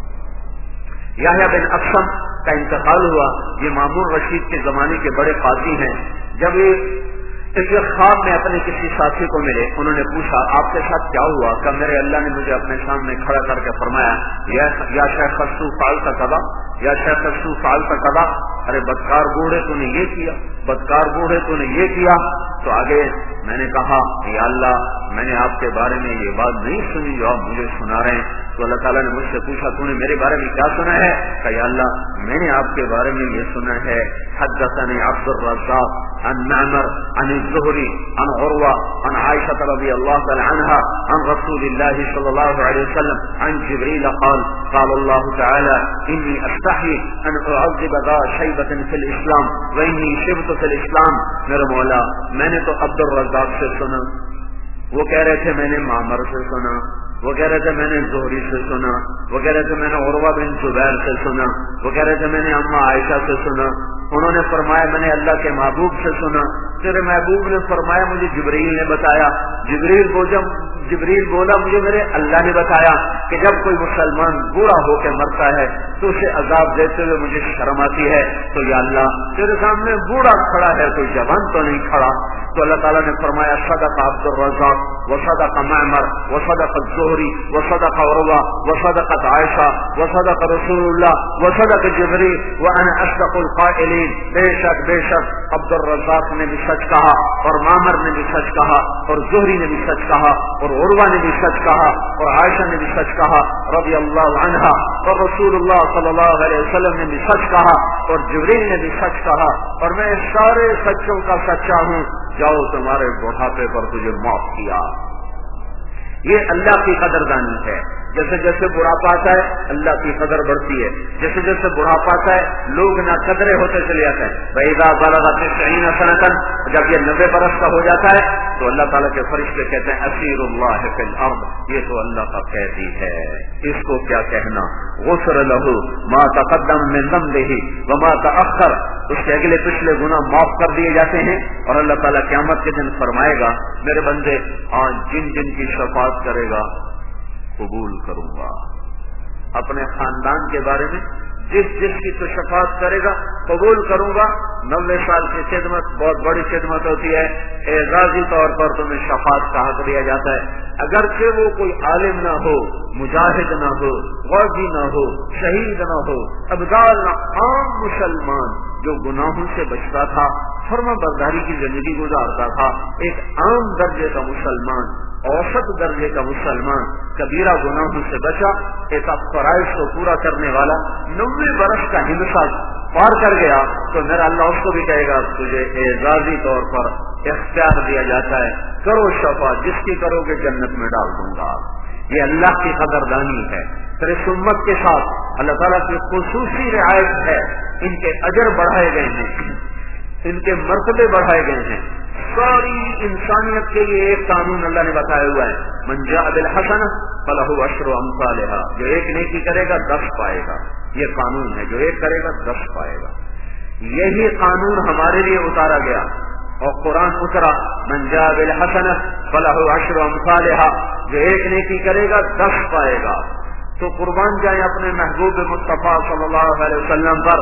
B: یحییٰ بن اقسم کا انتقال ہوا، یہ مامون رشید کے زمانے کے بڑے قاضی ہیں. جب یہ خواب میں اپنے کسی ساتھی کو ملے، انہوں نے پوچھا آپ کے ساتھ کیا ہوا؟ کہ میرے اللہ نے مجھے اپنے سامنے کھڑا کر کے فرمایا یا شیخ خصو فعلت کذا، یا شیخ خصو فعلت کذا، ارے بدکار بوڑھے تو نے یہ کیا، بدکار بوڑھے تو نے یہ کیا. تو آگے میں نے کہا یا اللہ میں نے آپ کے بارے میں یہ بات نہیں سنی جو آپ مجھے سنا رہے ہیں. تو اللہ تعالیٰ نے مجھ سے پوچھا تو نے میرے بارے میں کیا سنا ہے؟ کہ یا اللہ میں نے آپ کے بارے میں یہ سنا ہے حدثني عبد الرزاق عن معمر عن الزهري عن عروة عن عائشة رضي الله تعالى عنها عن رسول الله صلى الله عليه وسلم عن جبريل قال قال الله تعالى إني أستحي أن أعذب ذا شيبة في الإسلام وإني شبت في الإسلام. میرے مولا میں نے تو عبد الرزاق سے سنا، وہ کہہ رہے تھے میں نے معمر سے سنا، وہ کہہ رہے تھے میں نے زہری سے سنا، وہ کہہ رہے تھے میں نے عروہ بن زبیر سے سنا، وہ کہہ رہے تھے میں نے اماں عائشہ سے سنا. انہوں نے فرمایا میں نے اللہ کے محبوب سے سنا. تیرے محبوب نے فرمایا مجھے جبریل نے بتایا. جبریل بولا جبریل بولا مجھے میرے اللہ نے بتایا کہ جب کوئی مسلمان بوڑھا ہو کے مرتا ہے تو اسے عذاب دیتے ہوئے مجھے شرم آتی ہے. تو یا اللہ تیرے سامنے بوڑھا کھڑا ہے، کوئی جوان تو نہیں کھڑا. تو اللہ تعالیٰ نے فرمایا صدق عبد الرزاق وصدق معمر وصدق الزہری وصدق عروہ وصدقت عائشہ وصدق رسول اللہ وصدق جبریل وانا اصدق القائلین. بے شک بے شک عبد الرزاق نے بھی سچ کہا اور معمر نے بھی سچ کہا اور زہری نے بھی سچ کہا اور عروہ نے بھی سچ کہا اور عائشہ نے بھی سچ کہا رضی اللہ عنہا، اور رسول اللہ صلی اللہ علیہ وسلم نے بھی سچ کہا اور جبریل نے بھی سچ کہا اور میں سارے سچوں کا سچا ہوں. جاؤ تمہارے بڑھاپے پر تجھے معاف کیا. یہ اللہ کی قدردانی ہے. جیسے جیسے بڑھاپا آتا ہے اللہ کی قدر بڑھتی ہے، جیسے جیسے بڑھاپا آتا ہے لوگ نہ قدرے ہوتے چلے جاتے ہیں. وَإِذَا بَلَغَ تِسْعِينَ سَنَةً، جب یہ نبے برس کا ہو جاتا ہے تو اللہ تعالیٰ کے فرشتے کہتے ہیں اسیر اللہ فی الارض، یہ تو اللہ کا قیدی ہے، اس کو کیا کہنا. غفر له ما تقدم من ذنبه وما تأخر، اس کے اگلے پچھلے گناہ معاف کر دیے جاتے ہیں. اور اللہ تعالیٰ قیامت کے دن فرمائے گا میرے بندے آج جن جن کی شفاعت کرے گا قبول کروں گا. اپنے خاندان کے بارے میں جس جس کی تو شفاعت کرے گا قبول کروں گا. نوے سال کی خدمت بہت بڑی خدمت ہوتی ہے، اعزازی طور پر تمہیں شفاعت کا حق دیا جاتا ہے. اگرچہ وہ کوئی عالم نہ ہو، مجاہد نہ ہو، غازی نہ ہو، شہید نہ ہو، ابدال نہ، عام مسلمان جو گناہوں سے بچتا تھا، فرما برداری کی زندگی گزارتا تھا، ایک عام درجے کا مسلمان، اوسط درجے کا مسلمان، کبیرہ گناہوں سے بچا، ایک فرائض کو پورا کرنے والا نوے برس کا ہندسہ پار کر گیا تو میرا اللہ اس کو بھی کہے گا تجھے اعزازی طور پر اختیار دیا جاتا ہے، کرو شفاعت، جس کی کرو گے جنت میں ڈال دوں گا. یہ اللہ کی قدردانی ہے. پھر اس امت کے ساتھ اللہ تعالیٰ کی خصوصی رعایت ہے. ان کے اجر بڑھائے گئے ہیں، ان کے مرتبے بڑھائے گئے ہیں. ساری انسانیت کے لیے ایک قانون اللہ نے بتایا ہوا ہے، من جاء بالحسنہ فلہ عشر امثالھا، جو ایک نیکی کرے گا دس پائے گا. یہ قانون ہے، جو ایک کرے گا دس پائے گا. یہی قانون ہمارے لیے اتارا گیا اور قرآن اترا من جاء بالحسنہ فلہ عشر امثالھا، جو ایک نیکی کرے گا دس پائے گا. تو قربان جائیں اپنے محبوب مصطفیٰ صلی اللہ علیہ وسلم پر،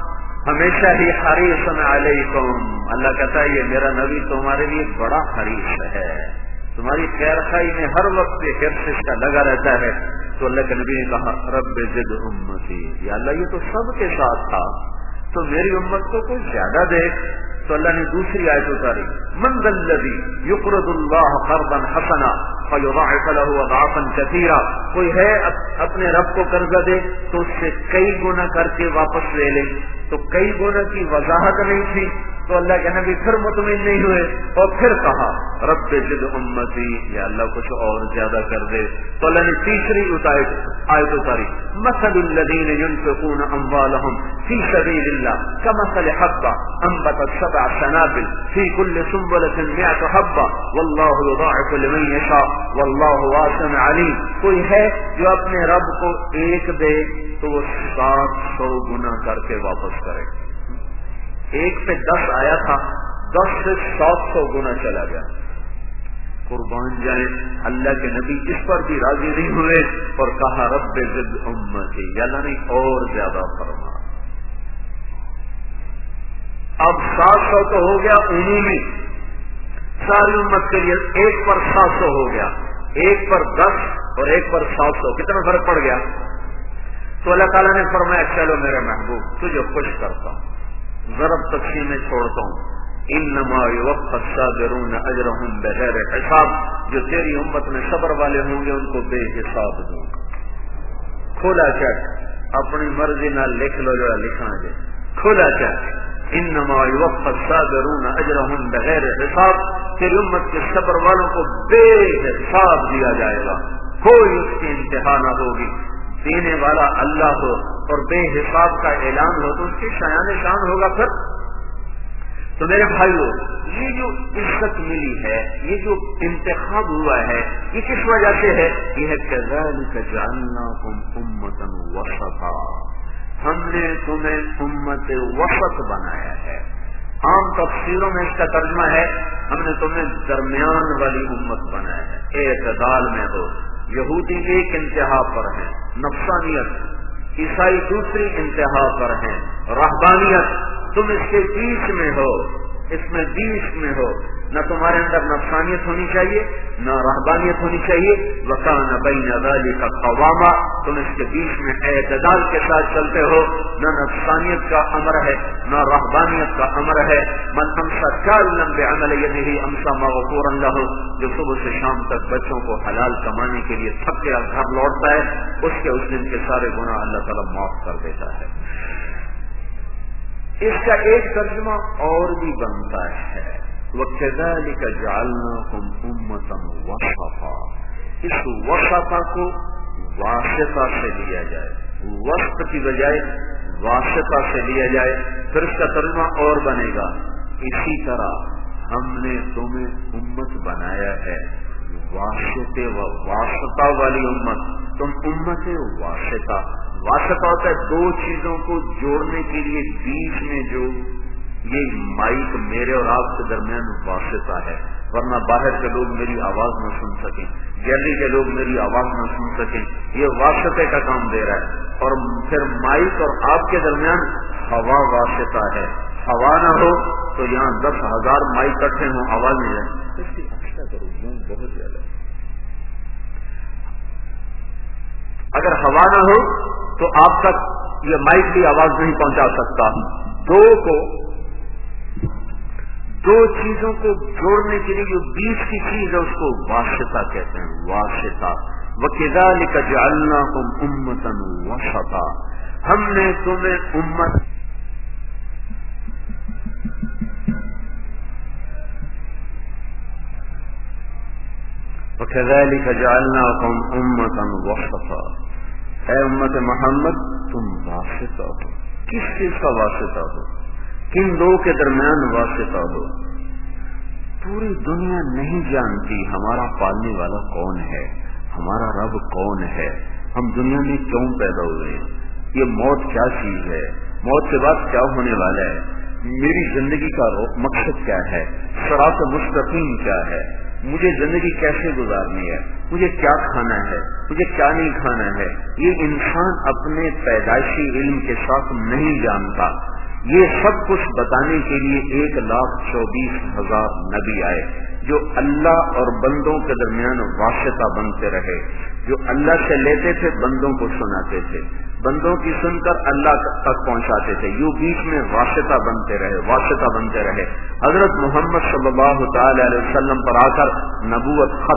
B: ہمیشہ ہی حریص علیکم. اللہ کہتا ہے یہ میرا نبی تمہارے لیے بڑا حریص ہے، تمہاری خیر خائی میں ہر وقت حرص اس کا لگا رہتا ہے. تو اللہ کے نبی نے کہا رب زد امتی، یا اللہ یہ تو سب کے ساتھ تھا تو میری امت کو کوئی زیادہ دے. تو اللہ نے دوسری آیت اتاری من ذا الذی یقرض اللہ قرضا حسنا فَيُضَاعِفَ لَهُ أَضْعَافًا كَثِيرًا، کوئی ہے اپنے رب کو قرضہ دے تو اس سے کئی گنا کر کے واپس لے لے، تو کئی گنا کی وضاحت نہیں تھی تو اللہ کے نبی پھر مطمئن نہیں ہوئے اور پھر کہا رب زد امتی، یا اللہ کچھ اور زیادہ کر دے. تو اللہ نے تیسری آیت اتاری، مثل الذین ينفقون اموالهم فی سبیل اللہ کمثل حبۃ انبتت سبع سنابل فی کل سنبلۃ مئۃ حبۃ واللہ یضاعف لمن یشاء واللہ واسع علیم. کوئی ہے جو اپنے رب کو ایک دے تو وہ سات سو گنا کر کے واپس کرے. ایک پہ دس آیا تھا، دس سے سات سو گنا چلا گیا. قربان جائیں اللہ کے نبی اس پر بھی راضی نہیں ہوئے اور کہا رب زد امتی، یا اللہ نے اور زیادہ فرما. اب سات سو تو ہو گیا عمومی ساری امت کے لیے، ایک پر سات سو ہو گیا، ایک پر دس اور ایک پر سات سو، کتنا فرق پڑ گیا؟ تو اللہ تعالیٰ نے فرمایا چلو میرے محبوب تجھے خوش کرتا ہوں، ضرب تقسیم میں چھوڑتا ہوں. انما یوفی الصابرون اجرهم بغیر حساب، جو تیری امت میں صبر والے ہوں گے ان کو بے حساب دوں گا. کھولا چیک اپنی مرضی نہ لکھ لو جو لکھنا ہے، کھولا چیک. انما یوفی الصابرون اجرهم بغیر حساب، تیری امت کے صبر والوں کو بے حساب دیا جائے گا، کوئی اس کی انتہا نہ ہوگی. دینے والا اللہ ہو اور بے حساب کا اعلان ہو تو اس کی شایان شان ہوگا. پھر تو میرے بھائیو، یہ جو عزت ملی ہے، یہ جو انتخاب ہوا ہے، یہ کس وجہ سے ہے؟ یہ ہے كَذَلِكَ جَعَلْنَاكُمْ أُمَّةً وَسَطًا، ہم نے تمہیں امت وسط بنایا ہے. عام تفسیروں میں اس کا ترجمہ ہے ہم نے تمہیں درمیان والی امت بنایا ہے، اعتدال میں ہو. یہودی ایک انتہا پر ہیں، نفسانیت، عیسائی دوسری انتہا پر ہیں، رہبانیت. تم اس کے بیچ میں ہو، اس میں بیچ میں ہو، نہ تمہارے اندر نفسانیت ہونی چاہیے نہ رہبانیت ہونی چاہیے. وَكَانَ بَيْنَ ذَلِكَ قَوَامًا، تم اس کے بیچ میں اعتدال کے ساتھ چلتے ہو، نہ نفسانیت کا امر ہے نہ رہبانیت کا امر ہے. مَنْ أَمْسَى كَالًا بِعَمَلِ يَدِهِ أَمْسَى مَغْفُورًا لَهُ، جو صبح سے شام تک بچوں کو حلال کمانے کے لیے تھک کے گھر لوٹتا ہے، اس کے اس دن کے سارے گناہ اللہ تعالیٰ معاف کر دیتا ہے. اس کا ایک ترجمہ اور بھی بنتا ہے وَكَذَلِكَ جَعَلْنَاكُمْ أُمَّةً وَسَطًا. اس وسطا کو واسطہ سے لیا جائے، وسط کی بجائے واسطہ سے لیا جائے، پھر اس کا ترجمہ اور بنے گا اسی طرح ہم نے تمہیں امت بنایا ہے واسطے و واسطہ والی امت. تم امت واسطہ، واسطہ ہوتا ہے دو چیزوں کو جوڑنے کے لیے بیچ میں جو یہ مائک میرے اور آپ کے درمیان واسطہ ہے، ورنہ باہر کے لوگ میری آواز نہ سن سکیں، گیلری کے لوگ میری آواز نہ سن سکیں. یہ واسطے کا کام دے رہا ہے. اور پھر مائک اور آپ کے درمیان ہوا واسطہ ہے. ہوا نہ ہو تو یہاں دس ہزار مائک کٹھے ہوں، آواز نہیں جائے. اس کی اچھا کرو بہت زیادہ. اگر ہوا نہ ہو تو آپ تک یہ مائک بھی آواز نہیں پہنچا سکتا. دو کو دو چیزوں کو جوڑنے کے لیے جو بیچ کی چیز ہے اس کو واسطہ کہتے ہیں، واسطہ. وَكَذَلِكَ جَعَلْنَاكُمْ أُمَّةً وَسَطًا، ہم نے تمہیں امت وَكَذَلِكَ جَعَلْنَاكُمْ أُمَّةً وَسَطًا. اے امت محمد تم واسطہ ہو. کس چیز کا واسطہ ہو؟ کن دو کے درمیان واسطہ ہو؟ پوری دنیا نہیں جانتی ہمارا پالنے والا کون ہے، ہمارا رب کون ہے، ہم دنیا میں کیوں پیدا ہوئے ہیں، یہ موت کیا چیز ہے، موت کے بعد کیا ہونے والا ہے، میری زندگی کا مقصد کیا ہے، صراط مستقیم کیا ہے، مجھے زندگی کیسے گزارنی ہے، مجھے کیا کھانا ہے، مجھے کیا نہیں کھانا ہے. یہ انسان اپنے پیدائشی علم کے ساتھ نہیں جانتا. یہ سب کچھ بتانے کے لیے ایک لاکھ چوبیس ہزار نبی آئے جو اللہ اور بندوں کے درمیان واسطہ بنتے رہے، جو اللہ سے لیتے تھے بندوں کو سناتے تھے، بندوں کی سن کر اللہ تک پہنچاتے تھے، یوں بیچ میں واسطہ بنتے رہے واسطہ بنتے رہے. حضرت محمد صلی اللہ تعالی علیہ وسلم پر آ کر نبوت ختم،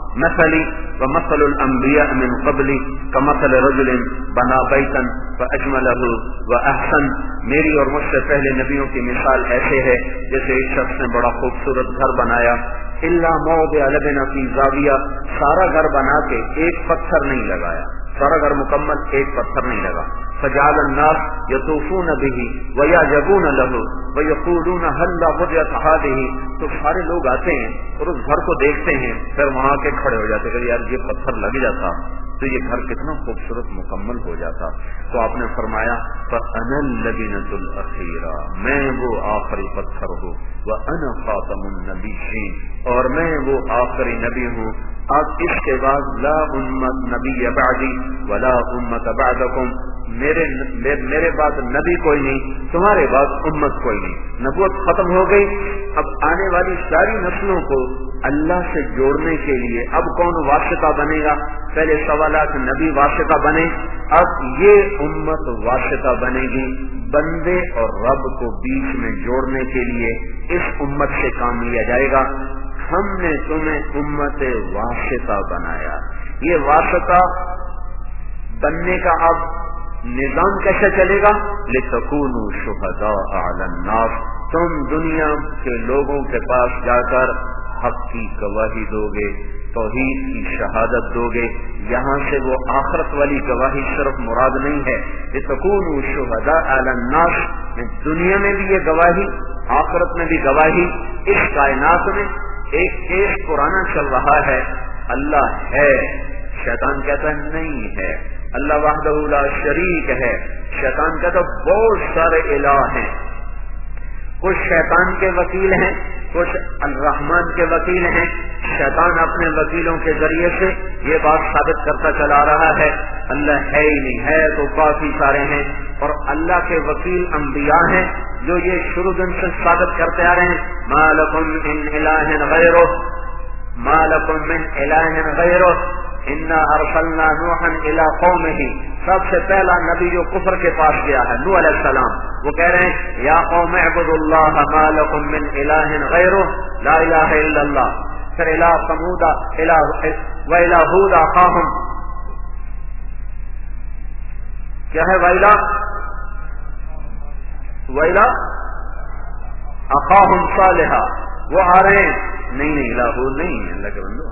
B: مثلی ومثل الانبیاء من قبلی کمثل رجل بنا بیتا فاجملہ واحسن، میری اور مجھ سے پہلے نبیوں کی مثال ایسے ہے جیسے ایک شخص نے بڑا خوبصورت گھر بنایا، الا موضع لبن فی زاویہ، سارا گھر بنا کے ایک پتھر نہیں لگایا، سارا گھر مکمل ایک پتھر نہیں لگا، فجعل الناس یطوفون به ویعجبون له ویقولون هل وضعت هذه، تو سارے لوگ آتے ہیں اور اس گھر کو دیکھتے ہیں، پھر وہاں کے کھڑے ہو جاتے کہ یار یہ پتھر لگ جاتا تو یہ گھر کتنا خوبصورت مکمل ہو جاتا۔ تو آپ نے فرمایا فَأَنَا اللَّبِنَةُ الْأَخِيرَةُ، میں وہ آخری پتھر ہوں، وَأَنَا خَاتَمُ النَّبِيِّينَ، اور میں وہ آخری نبی ہوں، اب اس کے بعد لا امت نبی بعدی ولا امت بعدکم، میرے میرے بعد نبی کوئی نہیں، تمہارے بعد امت کوئی نہیں، نبوت ختم ہو گئی۔ اب آنے والی ساری نسلوں کو اللہ سے جوڑنے کے لیے اب کون واسطہ بنے گا؟ پہلے سوالات نبی واسطہ بنے، اب یہ امت واسطہ بنے گی بندے اور رب کو بیچ میں جوڑنے کے لیے، اس امت سے کام لیا جائے گا۔ ہم نے تمہیں امت واسطہ بنایا، یہ واسطہ بننے کا اب نظام کیسے چلے گا؟ لِتَكُونُوا شُهَدَاءَ عَلَى النَّاسِ، تم دنیا کے لوگوں کے پاس جا کر حق کی گواہی دو گے، توحید کی شہادت دو گے۔ یہاں سے وہ آخرت والی گواہی صرف مراد نہیں ہے، لِتَكُونُوا شُهَدَاءَ عَلَى النَّاسِ، دنیا میں بھی یہ گواہی، آخرت میں بھی گواہی۔ اس کائنات میں ایک کیس پرانا چل رہا ہے، اللہ ہے، شیطان کہتا ہے نہیں ہے، اللہ وحدہ لا شریک ہے، شیطان کہتا ہے بہت سارے الہ ہیں، کچھ شیطان کے وکیل ہیں، کچھ الرحمن کے وکیل ہیں۔ شیطان اپنے وکیلوں کے ذریعے سے یہ بات ثابت کرتا چلا رہا ہے اللہ ہے ہی نہیں، ہے تو کافی سارے ہیں، اور اللہ کے وکیل انبیاء ہیں جو یہ شروع دن سے ثابت کرتے آ رہے ہیں ما لکم من الہ غیرہ، ما لکم من الہ غیرہ، انا ارسلنا نوحا الی قومہ، سب سے پہلا نبی جو کفر کے پاس گیا ہے نوح علیہ السلام، وہ کہہ رہے ہیں یا قوم اعبدوا اللہ ما لکم من الہ غیرہ لا الہ الا اللہ۔ پھر الی ثمود و الی ہود اخاہم، کیا ہے ویلا ویلا اخاہم صالحا، وہ آ رہے ہیں نہیں نہیں الہ ہود نہیں ہے اللہ کے بندو،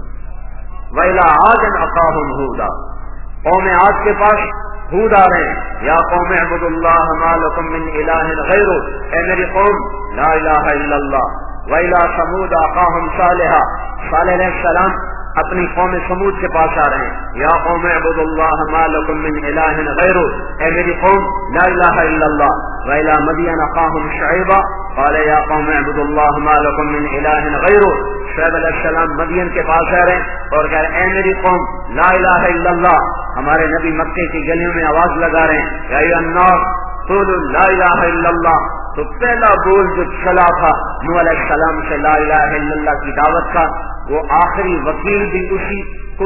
B: ویلا عاد اخاہم ہودا، قوم عاد کے پاس ہود آ رہے ہیں یا قوم اعبدوا اللہ ما لکم من الہ غیرہ، اے میری قوم لا الہ الا اللہ۔ ویلا ثمود اخاہم صالحا، صالح علیہ السلام اپنی قوم سمود کے پاس آ رہے ہیں یا قوم اعبدوا اللہ ما لکم من الہ غیرہ، اے میری قوم لا الہ الا اللہ۔ ویلا مدین اخاہم شعیبا قال یا قوم اعبدوا اللہ ما لکم من الہ غیرہ، شعیب علیہ السلام مدین کے پاس آ رہے ہیں اور کہہ رہے ہیں اے میری قوم لا الہ الا اللہ۔ ہمارے نبی مکے کی گلیوں میں آواز لگا رہے ہیں یا ایھا الناس قولوا لا الہ الا اللہ۔ تو پہلا بول جو چلا تھا نوح علیہ السلام سے لا الہ الا اللہ کی دعوت کا، وہ آخری وکیل بھی اسی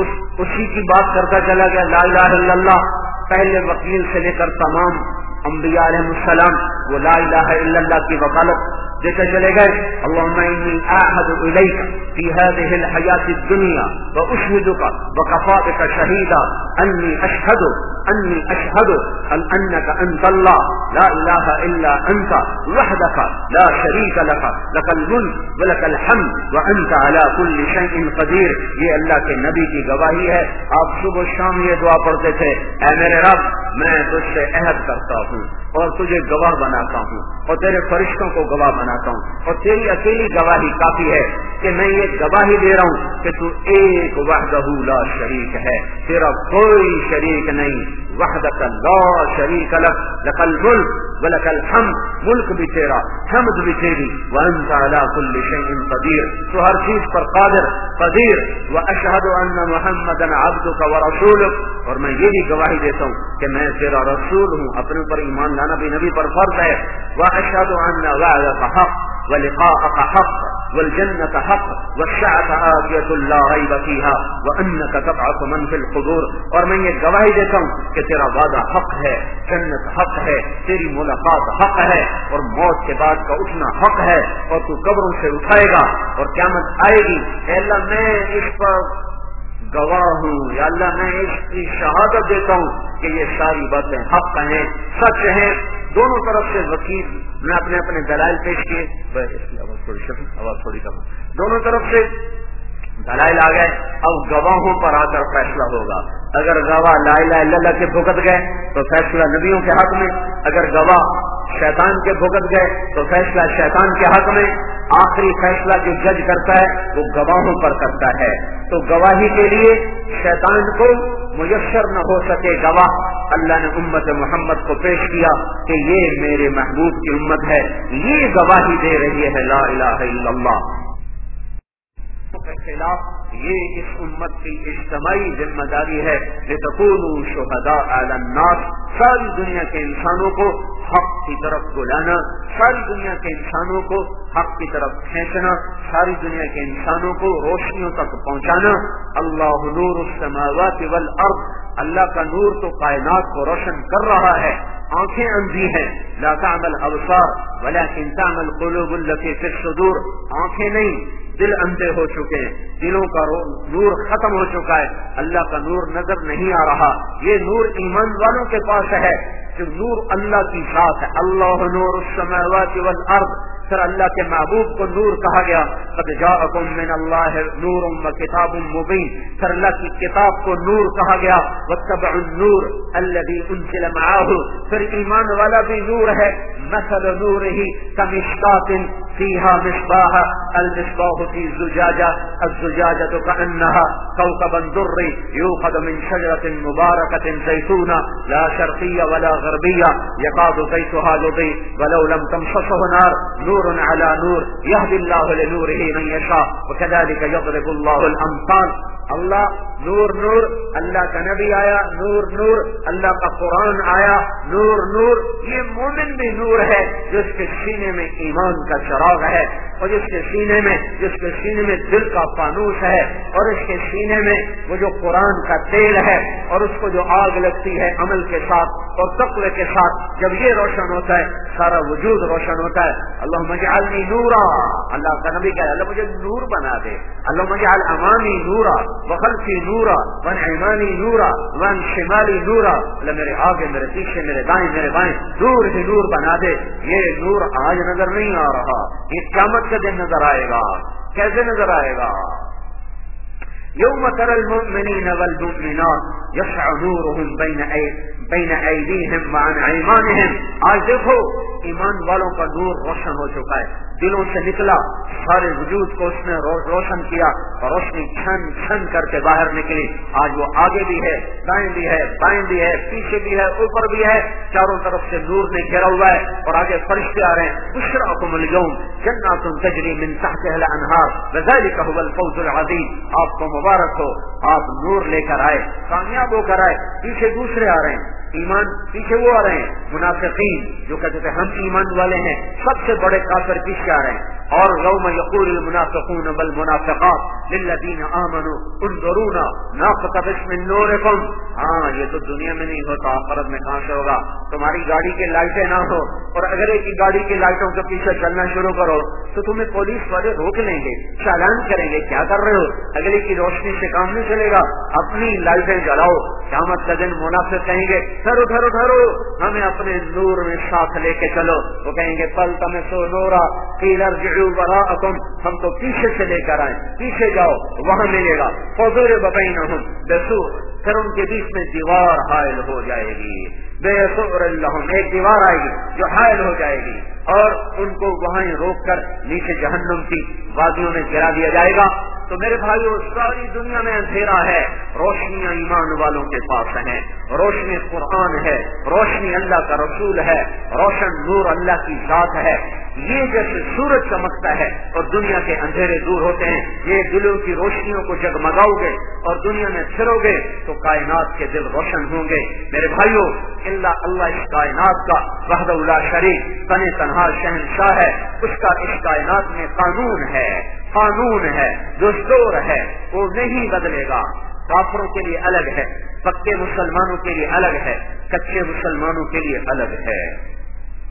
B: اسی کی بات کرتا چلا گیا لا الہ الا اللہ۔ پہلے وکیل سے لے کر تمام انبیاء علیہ السلام وہ لا الہ الا اللہ کی وکالت دیتے چلے گئے۔ اللهم انی اعهد الیک فی هذه الحیاة الدنیا واشهدک وکفی بک شہیدا انی اشهد انی اشهد انک انت اللہ لا الہ الا انت وحدک لا شریک لک لک الملک ولک الحمد وانت علی کل شیء قدیر۔ یہ اللہ کے نبی کی گواہی ہے۔ آپ صبح و شام یہ دعا پڑھتے تھے اے میرے رب میں تجھ سے عہد کرتا ہوں اور تجھے گواہ بناتا ہوں اور تیرے فرشتوں کو گواہ بناتا ہوں، اور تیری اکیلی گواہی کافی ہے کہ میں یہ گواہی دے رہا ہوں کہ تو ایک وحدہ لا شریک ہے، تیرا کوئی شریک نہیں، وحدک لا شریک لک لک الملک ولک الحمد، ملک بھی تیرا حمد بھی تیری، وانت علی کل شیء قدیر، تو ہر چیز پر قادر قدیر۔ واشہد ان محمدا عبدک ورسولک، اور میں یہ بھی گواہی دیتا ہوں کہ میں تیرا رسول ہوں، اپنے اوپر ایمان لانا بھی نبی پر فرض ہے۔ واشهد ان وعدك حق ولقاءك حق والجنة حق والساعة آتية لا ريب فيها وانك تبعث من في القبور، اور میں یہ گواہی دیتا ہوں کہ تیرا وعدہ حق ہے، جنت حق ہے، تیری ملاقات حق ہے، اور موت کے بعد کا اٹھنا حق ہے، اور تو قبروں سے اٹھائے گا اور قیامت آئے گی۔ اے اللہ میں اس پر گواہ ہوں یا اللہ میں اس کی شہادت دیتا ہوں کہ یہ ساری باتیں حق ہیں، سچ ہیں. دونوں طرف سے وکیل نے اپنے اپنے دلائل پیش کیے. اس کی آواز تھوڑی شکل آواز تھوڑی کم. دونوں طرف سے دلائل آ گئے. اب گواہوں پر آ کر فیصلہ ہوگا. اگر گواہ لا الہ الا اللہ کے بھگت گئے تو فیصلہ نبیوں کے حق میں، اگر گواہ شیطان کے بھگت گئے تو فیصلہ شیطان کے حق میں. آخری فیصلہ جو جج کرتا ہے وہ گواہوں پر کرتا ہے. تو گواہی کے لیے شیطان کو میسر نہ ہو سکے گواہ، اللہ نے امت محمد کو پیش کیا کہ یہ میرے محبوب کی امت ہے، یہ گواہی دے رہی ہے لا الہ الا اللہ کے خلاف. یہ اس امت کی اجتماعی ذمہ داری ہے. لتکونوا شہداء علی الناس، ساری دنیا کے انسانوں کو حق کی طرف بلانا، ساری دنیا کے انسانوں کو حق کی طرف کھینچنا، ساری دنیا کے انسانوں کو روشنیوں تک پہنچانا. اللہ نور السماوات والارض، اللہ کا نور تو کائنات کو روشن کر رہا ہے. آنکھیں اندھی ہیں، لا تعمل ابصار ولکن تعمل قلوب التي في الصدور. آنکھیں نہیں، دل اندھے ہو چکے ہیں، دلوں کا نور ختم ہو چکا ہے، اللہ کا نور نظر نہیں آ رہا. یہ نور ایمان والوں کے پاس ہے جو نور اللہ کی ذات ہے. اللہ نور السماوات والارض. پھر اللہ کے محبوب کو نور کہا گیا. قد جاءکم من اللہ نور وکتاب مبین. پھر اللہ کی کتاب کو نور کہا گیا. واتبعوا النور الذی انزل معه. پھر ایمان والا بھی نور ہے. مثل نورہ کمشکاۃ فیہا مصباح المصباح فی زجاجہ الزجاجۃ کأنها کوكب دري یوقد من شجرۃ مبارکۃ زیتونہ لا شرقیہ ولا غربیہ یکاد زیتها یضیء ولو لم تمسسه نار نور على نور يهدي الله لنوره من يشاء وكذلك يضرب الله الامثال. اللہ نور نور، اللہ کا نبی آیا نور نور، اللہ کا قرآن آیا نور نور. یہ مومن بھی نور ہے جس کے سینے میں ایمان کا چراغ ہے، اور جس کے سینے میں جس کے سینے میں دل کا فانوس ہے، اور اس کے سینے میں وہ جو قرآن کا تیل ہے، اور اس کو جو آگ لگتی ہے عمل کے ساتھ اور تقوی کے ساتھ. جب یہ روشن ہوتا ہے سارا وجود روشن ہوتا ہے. اللہم اجعلنی نورا، اللہ کا نبی کہا اللہ مجھے نور بنا دے. اللہم اجعل امامی نورا وخلفی نورا وعن ایمانی نورا وعن شمالی نورا. اللہ میرے آگے میرے پیچھے میرے دائیں میرے بائیں نور ہی نور بنا دے. یہ نور آج نظر نہیں آ رہا، یہ قیامت کے دن نظر آئے گا. کیسے نظر آئے گا؟ یوم تری المؤمنین والمؤمنات یسعى نورهم بین بین ایدیہم وعن ایمانہم. آج دیکھو ایمان والوں کا نور روشن ہو چکا ہے، دلوں سے نکلا، سارے وجود کو اس نے روشن کیا اور روشنی چھن چھن کر کے باہر نکلی. آج وہ آگے بھی ہے، دائیں بھی ہے، بائیں بھی ہے، پیچھے بھی ہے، اوپر بھی ہے. چاروں طرف سے نور نے گھیرا ہوا ہے اور آگے فرشتے آ رہے ہیں. بشراکم اليوم جنات تجری من تحتها الانہار وذلک هو الفوز العظیم. آپ کو مبارک ہو، آپ نور لے کر آئے، کامیاب ہو کر آئے. پیچھے دوسرے آ رہے ہیں، ایمان پیچھے وہ آ رہے ہیں منافقین جو کہتے تھے ہم ایمان والے ہیں، سب سے بڑے کافر پیچھے آ رہے ہیں. اور یوم یقول المنافقون والمنافقات للذین آمنوا انظرونا نقتبس من نورکم. ہاں یہ تو دنیا میں نہیں ہوتا، آخرت میں کہاں سے ہوگا؟ تمہاری گاڑی کی لائٹیں نہ ہو اور اگر ایک گاڑی کی لائٹوں کے پیچھے چلنا شروع کرو تو تمہیں پولیس والے روک لیں گے، چالان کریں گے، کیا کر رہے ہو؟ اگلے کی روشنی سے کام نہیں چلے گا، اپنی لائٹیں جلاؤ. قیامت کا دن منافق کہیں گے ٹھہرو ٹھہرو ٹھہرو ہمیں اپنے نور میں ساتھ لے کے چلو. وہ کہیں گے پل تمہیں سو نورا قیل ارجعوا وراءکم، ہم تو پیچھے سے لے کر آئے، پیچھے جاؤ وہاں ملے گا. فضور ببینہم بسور، پھر ان کے بیچ میں دیوار حائل ہو جائے گی. بے سور اللہم، ایک دیوار آئے گی جو حائل ہو جائے گی اور ان کو وہاں روک کر نیچے جہنم کی وادیوں میں گرا دیا جائے گا. تو میرے بھائیو ساری دنیا میں اندھیرا ہے، روشنیاں ایمان والوں کے پاس ہیں. روشنی قرآن ہے، روشنی اللہ کا رسول ہے، روشن نور اللہ کی ذات ہے. یہ جیسے سورج چمکتا ہے اور دنیا کے اندھیرے دور ہوتے ہیں، یہ دلوں کی روشنیوں کو جگمگاؤ گے اور دنیا میں پھرو گے تو کائنات کے دل روشن ہوں گے. میرے بھائیو اللہ اللہ اس کائنات کا وحدہ لا شریک تن تنہا شہنشاہ ہے. اس کا اس کائنات میں قانون ہے، قانون ہے، دستور ہے، وہ نہیں بدلے گا. کافروں کے لیے الگ ہے، پکے مسلمانوں کے لیے الگ ہے، کچے مسلمانوں کے لیے الگ ہے.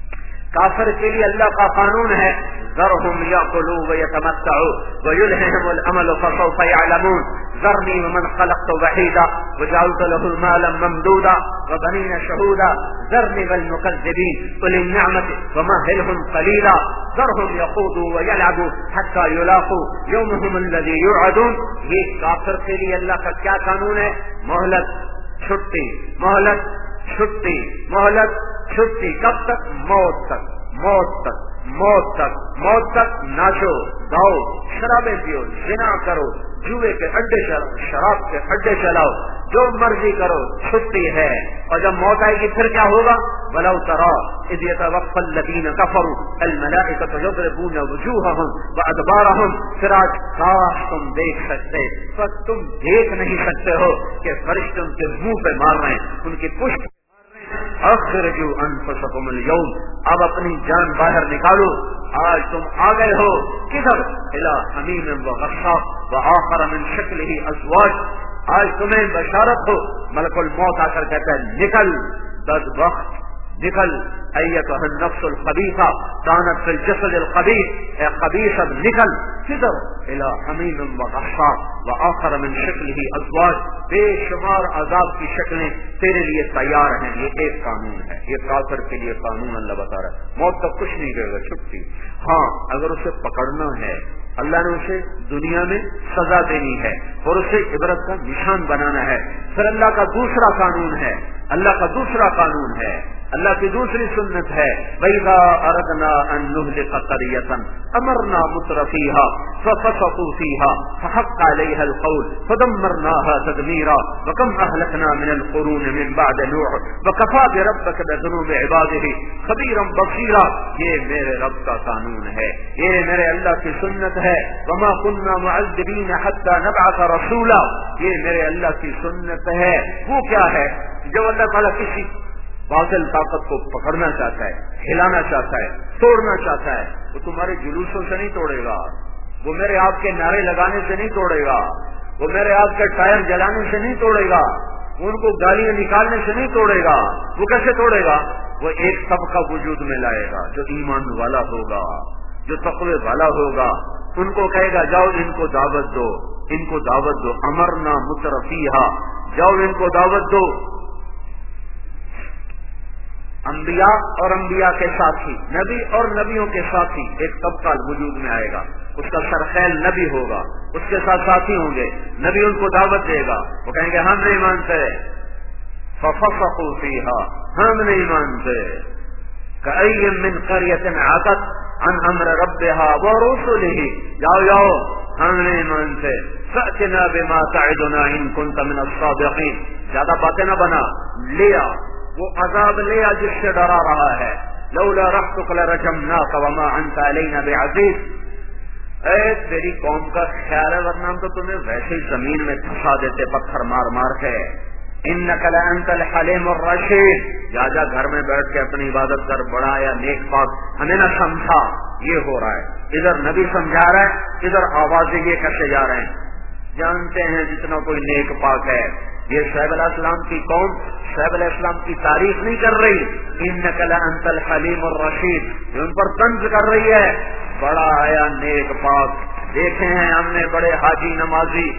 C: کافر کے لیے اللہ کا قانون ہے ذرهم يأكلوا ويتمتعوا ويلههم الأمل فسوف يعلمون ذرني ومن خلقت وحيدا وجعلت له المال ممدودا وبنين شهودا ذرني والمكذبين أولي النعمة ومهلهم قليلا ذرهم يخوضوا ويلعبوا حتى يلاقوا يومهم الذي يوعدون. یہ کافر کے لیے اللہ کا کیا قانون ہے؟ مہلت، چھٹی، مہلت، چھٹی، مہلت، چھٹی. کب تک؟ موت تک، موت تک، موت تک، موت تک. ناچو، گاؤ، شرابیں پیو، زنا کرو، جوئے کے اڈے چلاؤ، شراب کے اڈے چلاؤ، جو مرضی کرو، چھٹی ہے. اور جب موت آئے گی پھر کیا ہوگا؟ وَلَوْ تَرَىٰ إِذْ يَتَوَفَّى الَّذِينَ كَفَرُوا الْمَلَائِكَةُ يَضْرِبُونَ وُجُوهَهُمْ وَأَدْبَارَهُمْ. پھر آج کاش تم دیکھ سکتے، پر تم دیکھ نہیں سکتے ہو کہ فرشتے ان کے منہ پہ مار رہے ہیں، ان کی پشت اخرجوا انفسکم اليوم. اب اپنی جان باہر نکالو، آج تم آ گئے ہو کدھر؟ الى حمیم وغساق وآخر من شکلہ ازواج. آج تمہیں بشارت ہو، ملک الموت آ کر کہتا ہے نکل بدبخت، نکل ایتھا النفس الخبیثہ کانت فی الجسد الخبیث. اے خبیث اب نکل کدھر؟ الى حمیم وغساق وآخر من شکلہ ازواج. بے شمار عذاب کی شکلیں تیرے لیے تیار ہیں. یہ ایک قانون ہے، یہ کافر کے لیے قانون اللہ بتا رہا ہے. موت تک کچھ نہیں کرے گا، چھٹی. ہاں اگر اسے پکڑنا ہے، اللہ نے اسے دنیا میں سزا دینی ہے اور اسے عبرت کا نشان بنانا ہے. پھر اللہ کا دوسرا قانون ہے، اللہ کا دوسرا قانون ہے، اللہ کی دوسری سنت ہے وَإِذَا أَرَدْنَا أَن نُهْلِكَ قَرْيَةً أَمَرْنَا مُتْرَفِيهَا فَفَسَقُوا فِيهَا فَحَقَّ عَلَيْهَا الْقَوْلُ فَدَمَّرْنَاهَا تَدْمِيرًا وَكَمْ أَهْلَكْنَا مِنَ الْقُرُونِ مِنْ بَعْدِ نُوحٍ وَكَفَىٰ بِرَبِّكَ بِذُنُوبِ عِبَادِهِ خَبِيرًا بَصِيرًا. یہ میرے رب کا قانون ہے، یہ میرے اللہ کی سنت ہے. وَمَا كُنَّا مُعَذِّبِينَ حَتَّىٰ نَبْعَثَ رَسُولًا. یہ میرے اللہ کی سنت ہے. وہ کیا ہے؟ جب اللہ تعالیٰ کسی باطل طاقت کو پکڑنا چاہتا ہے، ہلانا چاہتا ہے، توڑنا چاہتا ہے، وہ تمہارے جلوسوں سے نہیں توڑے گا، وہ میرے آپ کے نعرے لگانے سے نہیں توڑے گا، وہ میرے آپ کے ٹائر جلانے سے نہیں توڑے گا، ان کو گالیاں نکالنے سے نہیں توڑے گا. وہ کیسے توڑے گا؟ وہ ایک طبقہ وجود میں لائے گا جو ایمان والا ہوگا، جو تقوی والا ہوگا. ان کو کہے گا جاؤ ان کو دعوت دو، ان کو دعوت دو. امرنا مترفیہا، جاؤ ان کو دعوت دو. انبیاء اور انبیاء کے ساتھی، نبی اور نبیوں کے ساتھی، ایک طبقہ وجود میں آئے گا، اس کا سرخیل نبی ہوگا، اس کے ساتھ ساتھی ہوں گے. نبی ان کو دعوت دے گا، وہ کہیں گے ہم نہیں مانتے. فَفَسَقُوا فِيهَا، ہم نہیں مانتے. كَأَيٍّ مِّن قَرْيَةٍ عَتَتْ عَنْ أَمْرِ رَبِّهَا وَرُسُلِهِ، جاؤ جاؤ ہم نہیں مانتے. فَأْتِنَا بِمَا تَعِدُنَا إِن كُنتَ مِنَ الصَّادِقِينَ. زیادہ باتیں نہ بنا، لیا وہ عذاب لیا جس سے ڈرا رہا ہے. لولا رحتک لرجمناک وما انت علینا بعزیز. اے تیری قوم کا خیال ہے ورنہ ہم تو تمہیں ویسے ہی زمین میں دھسا دیتے پتھر مار مار کے. انک لانت الحلیم الرشید، جا جا گھر میں بیٹھ کے اپنی عبادت کر، بڑا یا نیک پاک، ہمیں نہ سمجھا. یہ ہو رہا ہے، ادھر نبی سمجھا رہا ہے، ادھر آوازیں یہ کرتے جا رہے ہیں. جانتے ہیں جتنا کوئی نیک پاک ہے. یہ شعیب علیہ السلام کی قوم شعیب علیہ السلام کی تعریف نہیں کر رہی، انک لانت الحلیم الرشید، یہ ان پر طنز کر رہی ہے. بڑا آیا نیک پاک، دیکھے ہیں ہم نے بڑے حاجی نمازی.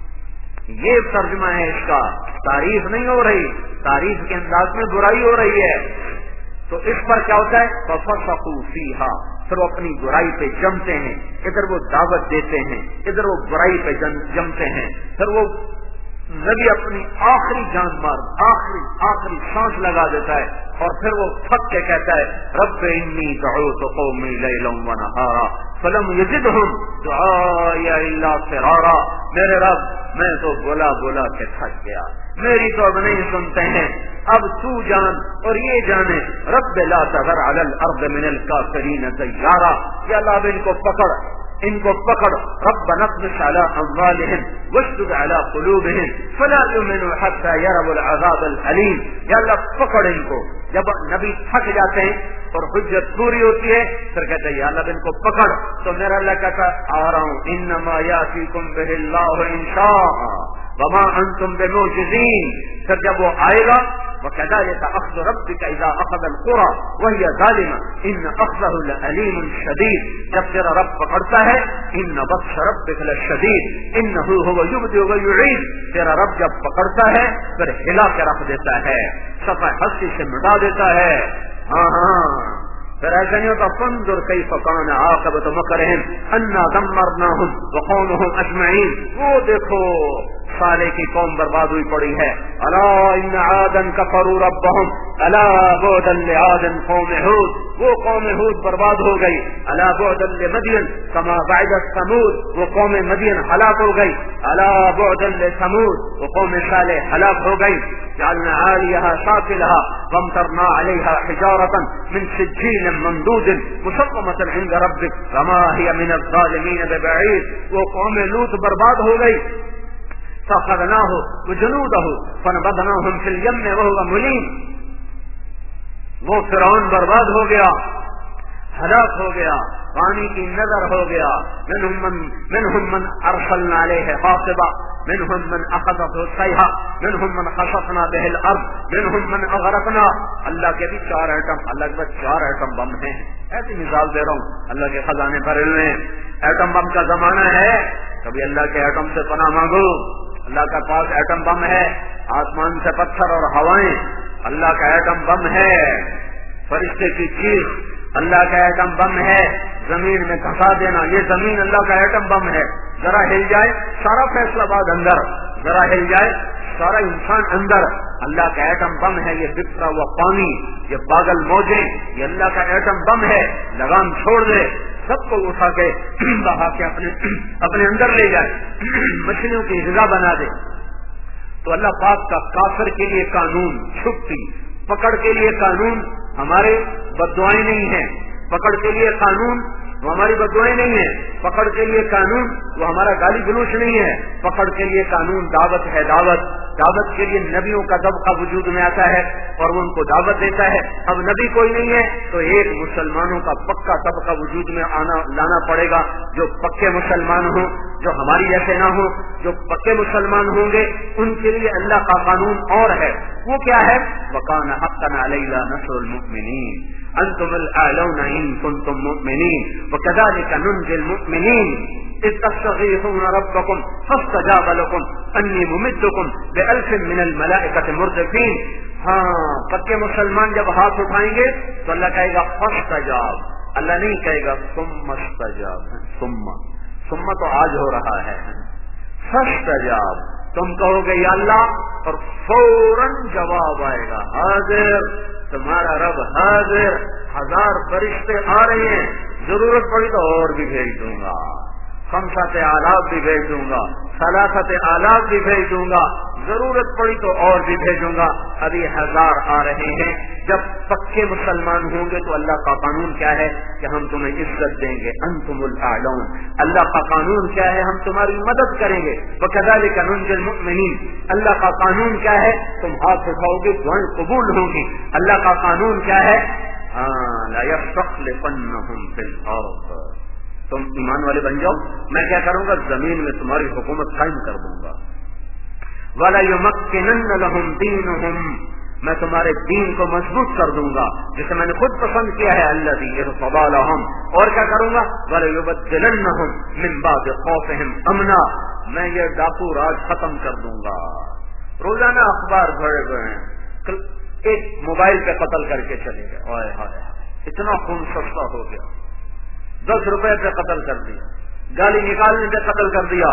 C: یہ ترجمہ ہے اس کا، تعریف نہیں ہو رہی، تعریف کے انداز میں برائی ہو رہی ہے. تو اس پر کیا ہوتا ہے؟ فَفَسَقُوا فِيهَا، پھر وہ اپنی برائی پہ جمتے ہیں. ادھر وہ دعوت دیتے ہیں، ادھر وہ برائی پہ جمتے ہیں. پھر وہ نبی اپنی آخری جان مار آخری آخری سانس لگا دیتا ہے اور پھر وہ پھٹ کے کہتا ہے رب انی دعوت قومی لیلا و نہارا فلم یزدہم دعائی الا فرارا. میرے رب میں تو بولا بولا کے تھک گیا، میری تو اب نہیں سنتے ہیں، اب تو جان اور یہ جانے. رب لا تذر علی الارض من الکافرین دیارا، یا اللہ اب ان کو پکڑ، ان کو پکڑ. رب نطمس علی اموالہم واشدد علی قلوبہم فلا یؤمنوا حتی یروا العذاب العلیم. یا اللہ پکڑ ان کو. جب نبی تھک جاتے ہیں اور حجت پوری ہوتی ہے پھر کہتے ہیں یا اللہ ان کو پکڑ. تو میرا اللہ کہتا آ رہا ہوں، انما یاتیکم بہ اللہ ان شاء وما انتم بمعجزین. پھر جب وہ آئے گا وكذلك أخذ ربك إذا أخذ القرى وهي ظالمة إن أخذه لأليم شديد. جب تیرا رب پکڑتا ہے ان بطش ربک لشدید انه هو یبدئ ویعید. تیرا رب جب پکڑتا ہے پھر ہلا کے رکھ دیتا ہے, صفحہ ہستی سے مٹا دیتا ہے. ہاں ہاں پھر ایسا نہیں ہوتا. فانظر کیف کان عاقبۃ مکرہم انا دمرناہم وقومہم اجمعین. وہ دیکھو صالح کی قوم برباد ہوئی پڑی ہے. الا ان عادا کفروا ربہم الا بعدا لعاد قوم ہود. وہ قوم ہود برباد ہو گئی. الا بعدا لمدین کما بعدت ثمود. وہ قوم مدین ہلاک ہو گئی. الا بعدا لثمود. وہ قوم صالح ہلاک ہو گئی. جعلنا عالیها سافلها وامطرنا عليها حجارة من سجيل ممدود مسومة عند ربك وما هي من الظالمين ببعيد. وہ قوم لوط برباد ہو گئی. فأخذناه وجنوده فنبذناهم في اليم وهو مليم. وہ فرعون برباد ہو گیا, ہلاک ہو گیا, پانی کی نظر ہو گیا. منهم من منهم من ارسلنا عليه حاصبا منهم من اخذته الصيحة منهم من خسفنا به الارض منهم من اغرقنا. اللہ کے بھی چار ایٹم, اللہ کے بعد چار ایٹم بم ہیں. ایسی مثال دے رہا ہوں, اللہ کے خزانے بھرے ہوئے ہیں. ایٹم بم کا زمانہ ہے, کبھی اللہ کے ایٹم سے پناہ مانگو. اللہ کا پاس ایٹم بم ہے, آسمان سے پتھر اور ہوائیں اللہ کا ایٹم بم ہے. فرشتے کی چیخ اللہ کا ایٹم بم ہے. زمین میں دھسا دینا یہ زمین اللہ کا ایٹم بم ہے. ذرا ہل جائے سارا فیصلہ باد اندر, ذرا ہل جائے سارا انسان اندر. اللہ کا ایٹم بم ہے. یہ بکھرا ہوا پانی, یہ پاگل موجیں, یہ اللہ کا ایٹم بم ہے. لگام چھوڑ دے, سب کو اٹھا کے بہا کے اپنے اپنے اندر لے جائے, مچھلیوں کی غذا بنا دے. تو اللہ پاک کا کافر کے لیے قانون چھپتی, پکڑ کے لیے قانون ہمارے بددعائیں نہیں ہیں. پکڑ کے لیے قانون وہ ہماری بددعائیں نہیں ہیں. پکڑ کے لیے قانون وہ ہمارا گالی گلوچ نہیں ہے. پکڑ کے لیے قانون دعوت ہے. دعوت دعوت کے لیے نبیوں کا طبقہ وجود میں آتا ہے اور وہ ان کو دعوت دیتا ہے. اب نبی کوئی نہیں ہے تو ایک مسلمانوں کا پکا طبقہ وجود میں آنا لانا پڑے گا, جو پکے مسلمان ہوں, جو ہماری جیسے نہ ہوں. جو پکے مسلمان ہوں گے ان کے لیے اللہ کا قانون اور ہے. وہ کیا ہے؟ وَكَانَ حَقًّا عَلَيْنَا نَصْرُ الْمُؤْمِنِينَ أَنْتُمُ الْأَعْلَوْنَ إِن كُنتُم مُؤْمِنِينَ وَكَذَلِكَ نُنْجِي الْمُؤْمِنِينَ إِذْ تَسْتَغِيثُونَ رَبَّكُمْ فَاسْتَجَابَ لَكُمْ أَنِّي مُمِدُّكُمْ بِأَلْفٍ مِّنَ الْمَلَائِكَةِ مُرْدِفِينَ. ہاں پکے مسلمان جب ہاتھ اٹھائیں گے تو اللہ کہے گا فاستجاب. اللہ نہیں کہے گا ثم استجاب. ثم ثم تو آج ہو رہا ہے. فاستجاب تم کہو گے یا اللہ اور فوراً جواب آئے گا حاضر. تمہارا رب حاضر, ہزار فرشتے آ رہے ہیں, ضرورت پڑی تو اور بھی بھیج دوں گا, خمسات آلاف بھی بھیج دوں گا, ثلاثت آلاف بھی بھیج دوں گا, ضرورت پڑی تو اور بھی بھیجوں گا. ابھی ہزار آ رہے ہیں. جب پکے مسلمان ہوں گے تو اللہ کا قانون کیا ہے کہ ہم تمہیں عزت دیں گے. انتم الاعلون. اللہ کا قانون کیا ہے؟ ہم تمہاری مدد کریں گے. وکذالک ننجی المؤمنین. اللہ کا قانون کیا ہے؟ تم ہاتھ اٹھاؤ گے دعائیں قبول ہوں گی. اللہ کا قانون کیا ہے؟ ہاں لا یستخلفنہم فی الارض. تم ایمان والے بن جاؤ, میں کیا کروں گا؟ زمین میں تمہاری حکومت قائم کر دوں گا. وَلَا يُمَكِّنَنَّ لَهُمْ دِينُهُمْ. میں تمہارے دین کو مضبوط کر دوں گا جسے میں نے خود پسند کیا ہے. الَّذِي ارْتَضَىٰ لَهُمْ. اور کیا کروں گا؟ وَلَا يُبَدِّلَنَّهُمْ مِن بَعْدِ خَوْفِهِمْ أَمْنًا. میں یہ ڈاکو راج ختم کر دوں گا. روزانہ اخبار بھرے ہوئے ہیں, ایک موبائل پہ قتل کر کے چلے گئے. اوئے ہائے اتنا خون سستا ہو گیا. دس روپے پہ قتل کر دیا, گالی نکالنے پہ قتل کر دیا.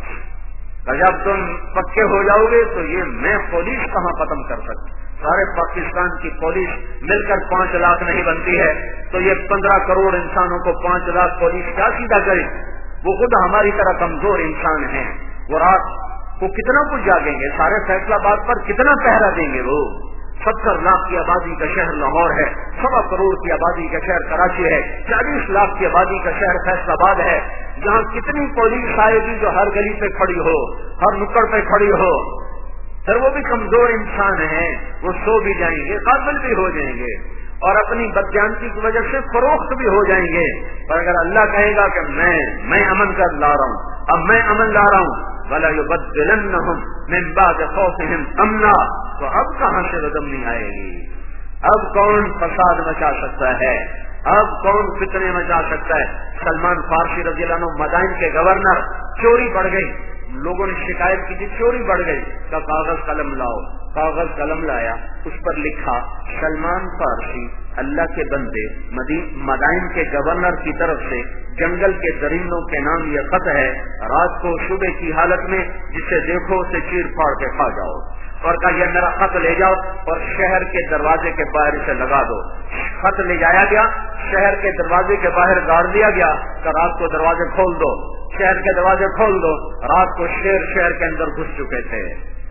C: جب تم پکے ہو جاؤ گے تو یہ میں پولیس کہاں ختم کر سکتی؟ سارے پاکستان کی پولیس مل کر پانچ لاکھ نہیں بنتی ہے تو یہ پندرہ کروڑ انسانوں کو پانچ لاکھ پولیس کیا سیدھا کرے؟ وہ خود ہماری طرح کمزور انسان ہیں. وہ رات کو کتنا کچھ جاگیں گے, سارے فیصلہ باد پر کتنا پہرا دیں گے. وہ ستر لاکھ کی آبادی کا شہر لاہور ہے, سوا کروڑ کی آبادی کا شہر کراچی ہے, چالیس لاکھ کی آبادی کا شہر فیصلہ آباد ہے. جہاں کتنی پولیس آئے گی جو ہر گلی پہ کھڑی ہو, ہر نکڑ پہ کھڑی ہو. پھر وہ بھی کمزور انسان ہیں, وہ سو بھی جائیں گے, قابل بھی ہو جائیں گے اور اپنی بدجانتی کی وجہ سے فروخت بھی ہو جائیں گے. پر اگر اللہ کہے گا کہ میں میں امن کر لا رہا ہوں, اب میں امن لا رہا ہوں, وَلَيُبَدِّلَنَّهُمْ مِنْ بَعْدِ خَوْفِهِمْ أَمْنًا. تو اب کہاں سے بدامنی آئے گی؟ اب کون فساد مچا سکتا ہے؟ اب کون فتنے مچا سکتا ہے؟ سلمان فارسی رضی اللہ عنہ مدائن کے گورنر، چوری بڑھ گئی، لوگوں نے شکایت کی تھی چوری بڑھ گئی، کا کاغذ قلم لاؤ، کاغذ قلم لایا، اس پر لکھا سلمان فارسی اللہ کے بندے مدائن کے گورنر کی طرف سے جنگل کے درندوں کے نام یہ خط ہے، رات کو صبح کی حالت میں جسے دیکھو اسے چیر پھاڑ کے کھا جاؤ، اور کہا یہ میرا خط لے جاؤ اور شہر کے دروازے کے باہر اسے لگا دو. خط لے جایا گیا، شہر کے دروازے کے باہر گاڑ دیا گیا کہ رات کو دروازے کھول دو، شہر کے دروازے کھول دو. رات کو شیر شہر کے اندر گھس چکے تھے.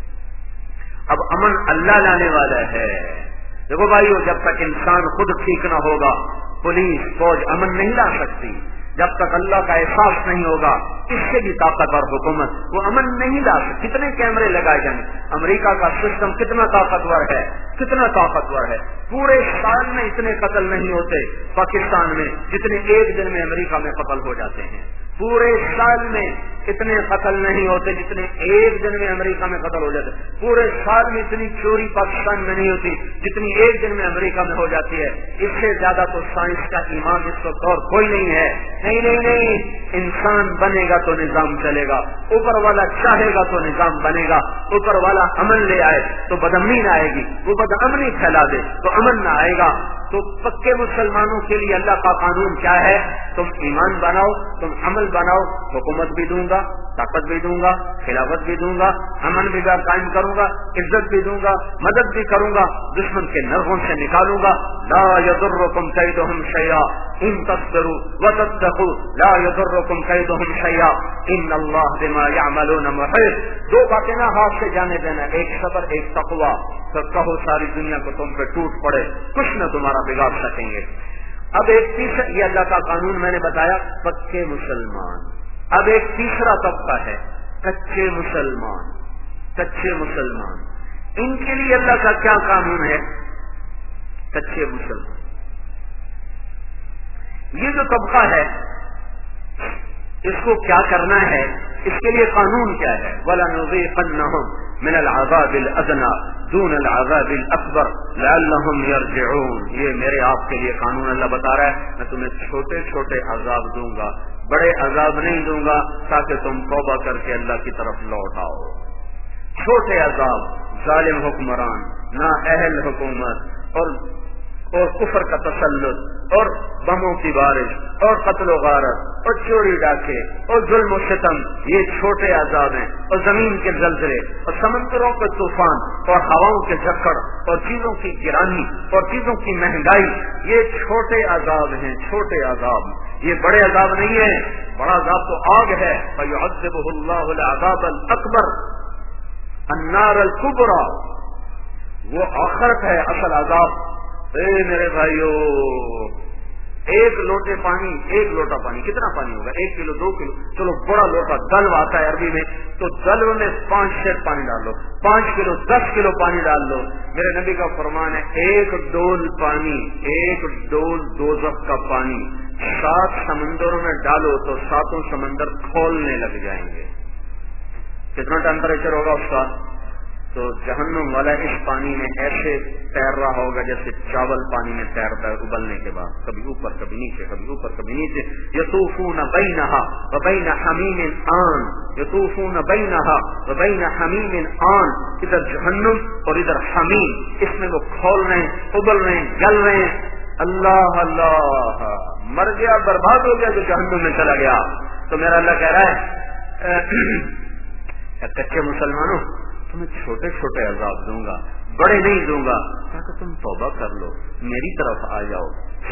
C: اب امن اللہ لانے والا ہے. دیکھو بھائیو، جب تک انسان خود ٹھیک نہ ہوگا پولیس فوج امن نہیں لا سکتی. جب تک اللہ کا احساس نہیں ہوگا اس سے بھی طاقتور حکومت وہ امن نہیں لا سکتی. کتنے کیمرے لگائے جائیں، امریکہ کا سسٹم کتنا طاقتور ہے، کتنا طاقتور ہے. پورے سال میں اتنے قتل نہیں ہوتے پاکستان میں جتنے ایک دن میں امریکہ میں قتل ہو جاتے ہیں. پورے سال میں اتنے قتل نہیں ہوتے جتنے ایک دن میں امریکہ میں قتل ہو جاتے. پورے سال میں اتنی چوری پاکستان میں نہیں ہوتی جتنی ایک دن میں امریکہ میں ہو جاتی ہے. اس سے زیادہ تو سائنس کا ایمان اس وقت اور کوئی نہیں ہے. نہیں نہیں نہیں انسان بنے گا تو نظام چلے گا، اوپر والا چاہے گا تو نظام بنے گا. اوپر والا امن لے آئے تو بدامنی نہ آئے گی، وہ بدامنی پھیلا دے تو امن نہ آئے گا. تو پکے مسلمانوں کے لیے اللہ کا قانون کیا ہے؟ تم ایمان بناؤ، تم عمل بناؤ، حکومت بھی دوں گا، طاقت بھی دوں گا، خلافت بھی دوں گا، امن بھی قائم کروں گا، عزت بھی دوں گا، مدد بھی کروں گا، دشمن کے نرغوں سے نکالوں گا. لا یضرکم کیدہم شیئا ان تصبروا وتتقوا لا یضرکم کیدہم شیئا ان اللہ بما یعملون محیط. دو باتیں نہ ہاتھ سے جانے دینا، ایک صبر ایک تقوی. تو کہو ساری دنیا کو تم پہ ٹوٹ پڑے، کچھ نہ تمہارا بگاڑ سکیں گے. اب ایک تیسرا، یہ اللہ کا قانون میں نے بتایا، پکے مسلمان. اب ایک تیسرا طبقہ ہے کچے مسلمان. کچے مسلمان، ان کے لیے اللہ کا کیا قانون ہے؟ کچے مسلمان، یہ جو طبقہ ہے اس کو کیا کرنا ہے؟ اس کے لیے قانون کیا ہے؟ وَلَنُذِيقَنَّهُمْ مِنَ الْعَذَابِ الْأَدْنَىٰ دُونَ الْعَذَابِ الْأَكْبَرِ لَعَلَّهُمْ يَرْجِعُونَ. یہ میرے آپ کے لیے قانون اللہ بتا رہا ہے، میں تمہیں چھوٹے چھوٹے عذاب دوں گا، بڑے عذاب نہیں دوں گا، تاکہ تم توبہ کر کے اللہ کی طرف لوٹ آؤ. چھوٹے عذاب، ظالم حکمران، نااہل حکومت اور اور کفر کا تسلط اور بموں کی بارش اور قتل و غارت اور چوری ڈاکے اور ظلم و ستم، یہ چھوٹے عذاب ہیں. اور زمین کے زلزلے اور سمندروں کے طوفان اور ہواؤں کے جھکڑ اور چیزوں کی گرانی اور چیزوں کی مہنگائی، یہ چھوٹے عذاب ہیں. چھوٹے عذاب، یہ بڑے عذاب نہیں ہیں. بڑا عذاب تو آگ ہے. فَيُعَذِّبُهُ اللَّهُ الْعَذَابَ الْأَكْبَرَ النَّارَ الْكُبْرَى. وہ آخرت ہے اصل عذاب. اے میرے بھائیو، ایک لوٹے پانی، ایک لوٹا پانی کتنا پانی ہوگا؟ ایک کلو، دو کلو، چلو بڑا لوٹا دلو آتا ہے عربی میں، تو دلو میں پانچ سیٹ پانی ڈال لو، پانچ کلو دس کلو پانی ڈال لو. میرے نبی کا فرمان ہے ایک ڈول پانی، ایک ڈول دوزخ کا پانی سات سمندروں میں ڈالو تو ساتوں سمندر کھولنے لگ جائیں گے. کتنا ٹیمپریچر ہوگا اس کا؟ تو جہنم والا اس پانی میں ایسے تیر رہا ہوگا جیسے چاول پانی میں تیرتا ہے ابلنے کے بعد، کبھی اوپر کبھی نیچے، کبھی اوپر کبھی نیچے. یطوفون بینہا وبین حمیم آن، یطوفون بینہا وبین حمیم آن. ادھر جہنم اور ادھر حمیم، اس میں وہ کھول رہے ہیں، ابل رہے ہیں، جل رہے ہیں. اللہ اللہ، مر گیا، برباد ہو گیا جو جہنم میں چلا گیا. تو میرا اللہ کہہ رہا ہے کچے مسلمانوں، تمہیں چھوٹے چھوٹے عذاب دوں گا، بڑے نہیں دوں گا، تاکہ تم توبہ کر لو، میری طرف آ جاؤ.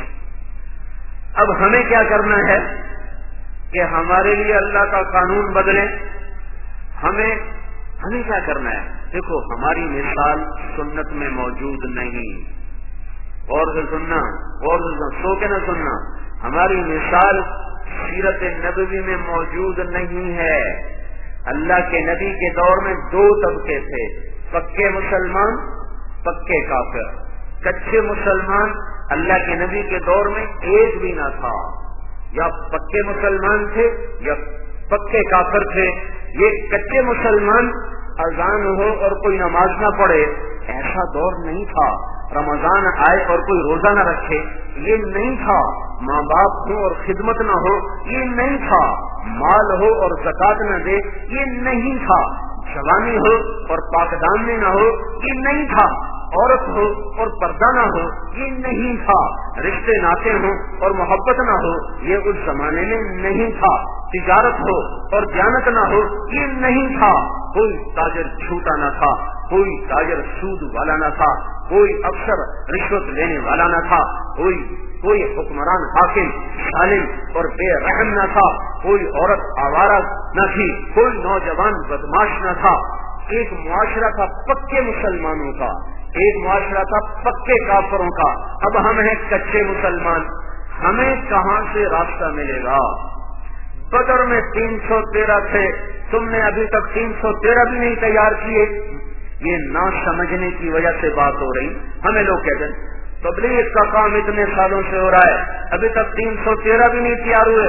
C: اب ہمیں کیا کرنا ہے کہ ہمارے لیے اللہ کا قانون بدلے. ہمیں ہمیں کیا کرنا ہے؟ دیکھو ہماری مثال سنت میں موجود نہیں. اور سے سننا، اور سے سو کے نہ سننا. ہماری مثال سیرت نبوی میں موجود نہیں ہے. اللہ کے نبی کے دور میں دو طبقے تھے، پکے مسلمان، پکے کافر. کچے مسلمان اللہ کے نبی کے دور میں ایک بھی نہ تھا. یا پکے مسلمان تھے یا پکے کافر تھے. یہ کچے مسلمان اذان ہو اور کوئی نماز نہ پڑھے ایسا دور نہیں تھا، رمضان آئے اور کوئی روزہ نہ رکھے یہ نہیں تھا، ماں باپ ہو اور خدمت نہ ہو یہ نہیں تھا، مال ہو اور زکات نہ دے یہ نہیں تھا، جوانی ہو اور پاکدامنی نہ ہو یہ نہیں تھا، عورت ہو اور پردہ نہ ہو یہ نہیں تھا، رشتے ناطے ہوں اور محبت نہ ہو یہ اس زمانے میں نہیں تھا، تجارت ہو اور دیانت نہ ہو یہ نہیں تھا، کوئی تاجر جھوٹا نہ تھا، کوئی تاجر سود والا نہ تھا، کوئی افسر رشوت لینے والا نہ تھا، کوئی کوئی حکمران حاکم ظالم اور بے رحم نہ تھا، کوئی عورت آوارہ نہ تھی، کوئی نوجوان بدماش نہ تھا، ایک معاشرہ تھا پکے مسلمانوں کا، ایک معاشرہ تھا پکے کافروں کا، اب ہم ہیں کچے مسلمان، ہمیں کہاں سے راستہ ملے گا؟ بدر میں تین سو تیرہ تھے، تم نے ابھی تک تین سو تیرہ بھی نہیں تیار کیے، یہ نہ سمجھنے کی وجہ سے بات ہو رہی، ہمیں لوگ کہتے ہیں تبلیغ کا کام اتنے سالوں سے ہو رہا ہے ابھی تک تین سو تیرہ بھی نہیں تیار ہوئے،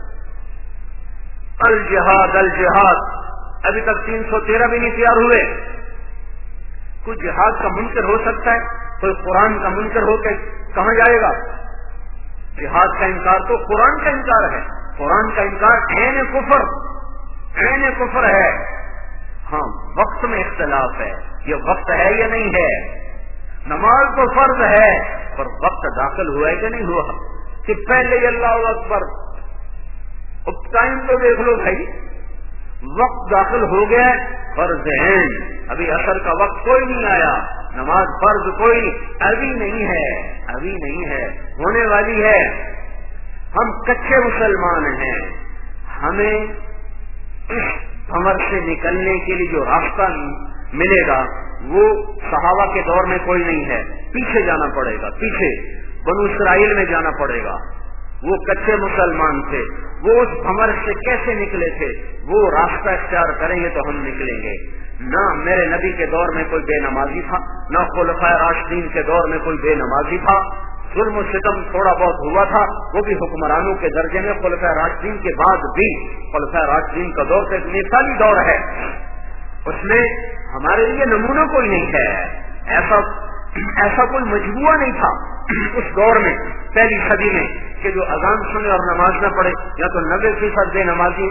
C: الجہاد الجہاد ابھی تک تین سو تیرہ بھی نہیں تیار ہوئے، کوئی جہاد کا منکر ہو سکتا ہے؟ کوئی قرآن کا منکر ہو کے کہاں جائے گا؟ جہاد کا انکار تو قرآن کا انکار ہے، قرآن کا انکار عین کفر عین کفر ہے۔ ہاں وقت میں اختلاف ہے، یہ وقت ہے یا نہیں ہے؟ نماز تو فرض ہے پر وقت داخل ہوا ہے کہ نہیں ہوا کہ پہلے اللہ اکبر، اب ٹائم تو دیکھ لو بھائی، وقت داخل ہو گیا، فرض ہے، ابھی عصر کا وقت کوئی نہیں آیا، نماز فرض کوئی ابھی نہیں ہے، ابھی نہیں ہے، ہونے والی ہے۔ ہم کچے مسلمان ہیں، ہمیں اس بھنور سے نکلنے کے لیے جو راستہ ملے گا وہ صحابہ کے دور میں کوئی نہیں ہے، پیچھے جانا پڑے گا، پیچھے بنو اسرائیل میں جانا پڑے گا، وہ کچے مسلمان تھے، وہ اس بھنور سے کیسے نکلے تھے، وہ راستہ اختیار کریں گے تو ہم نکلیں گے۔ نہ میرے نبی کے دور میں کوئی بے نمازی تھا، نہ خلفائے راشدین کے دور میں کوئی بے نمازی تھا، ظلم و ستم تھوڑا بہت ہوا تھا، وہ بھی حکمرانوں کے درجے میں، خلفائے راشدین کے بعد بھی، خلفائے راشدین کا دور تو ایک مثالی دور ہے، اس میں ہمارے لیے نمونہ کوئی نہیں ہے، ایسا ایسا کوئی مجموعہ نہیں تھا اس دور میں پہلی صدی میں کہ جو اذان سنے اور نماز نہ پڑھے، یا تو نبے فیصد بے نمازی۔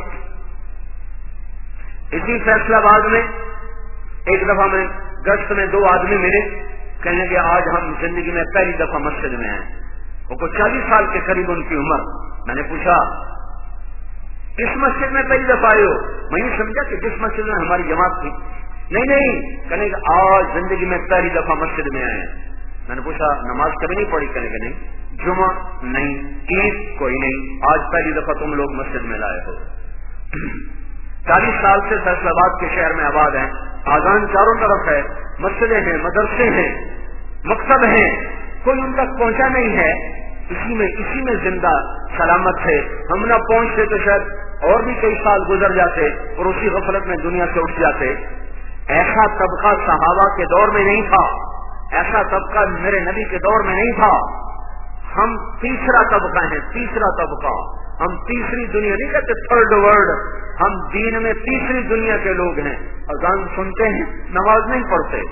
C: اسی فیصلہ آباد میں ایک دفعہ میں گشت میں دو آدمی ملے، کہنے کہ آج ہم زندگی میں پہلی دفعہ مسجد میں ہیں، وہ کوئی چالیس سال کے قریب ان کی عمر۔ میں نے پوچھا کس مسجد میں پہلی دفعہ آئے ہو؟ میں یہ سمجھا کہ جس مسجد میں ہماری جماعت تھی۔ نہیں نہیں، کہنے کہ آج زندگی میں پہلی دفعہ مسجد میں آئے ہیں۔ میں نے پوچھا نماز کبھی نہیں پڑھی؟ کہنے کہ نہیں، جمعہ نہیں، عید کوئی نہیں، آج پہلی دفعہ تم لوگ مسجد میں لائے ہو۔ چالیس سال سے فیصل آباد کے شہر میں آباد ہیں، آذان چاروں طرف ہے، مسجدیں ہیں، مدرسے ہیں، مکتب ہیں، کوئی ان تک پہنچا نہیں ہے، اسی میں اسی میں زندہ سلامت ہے۔ ہم نہ پہنچتے تو شاید اور بھی کئی سال گزر جاتے اور اسی غفلت میں دنیا سے اٹھ جاتے۔ ایسا طبقہ صحابہ کے دور میں نہیں تھا، ایسا طبقہ میرے نبی کے دور میں نہیں تھا۔ ہم تیسرا طبقہ ہیں، تیسرا طبقہ، ہم تیسری دنیا نہیں کہتے، تھرڈ ورلڈ، ہم دین میں تیسری دنیا کے لوگ ہیں۔ اذان سنتے ہیں، نماز نہیں پڑھتے،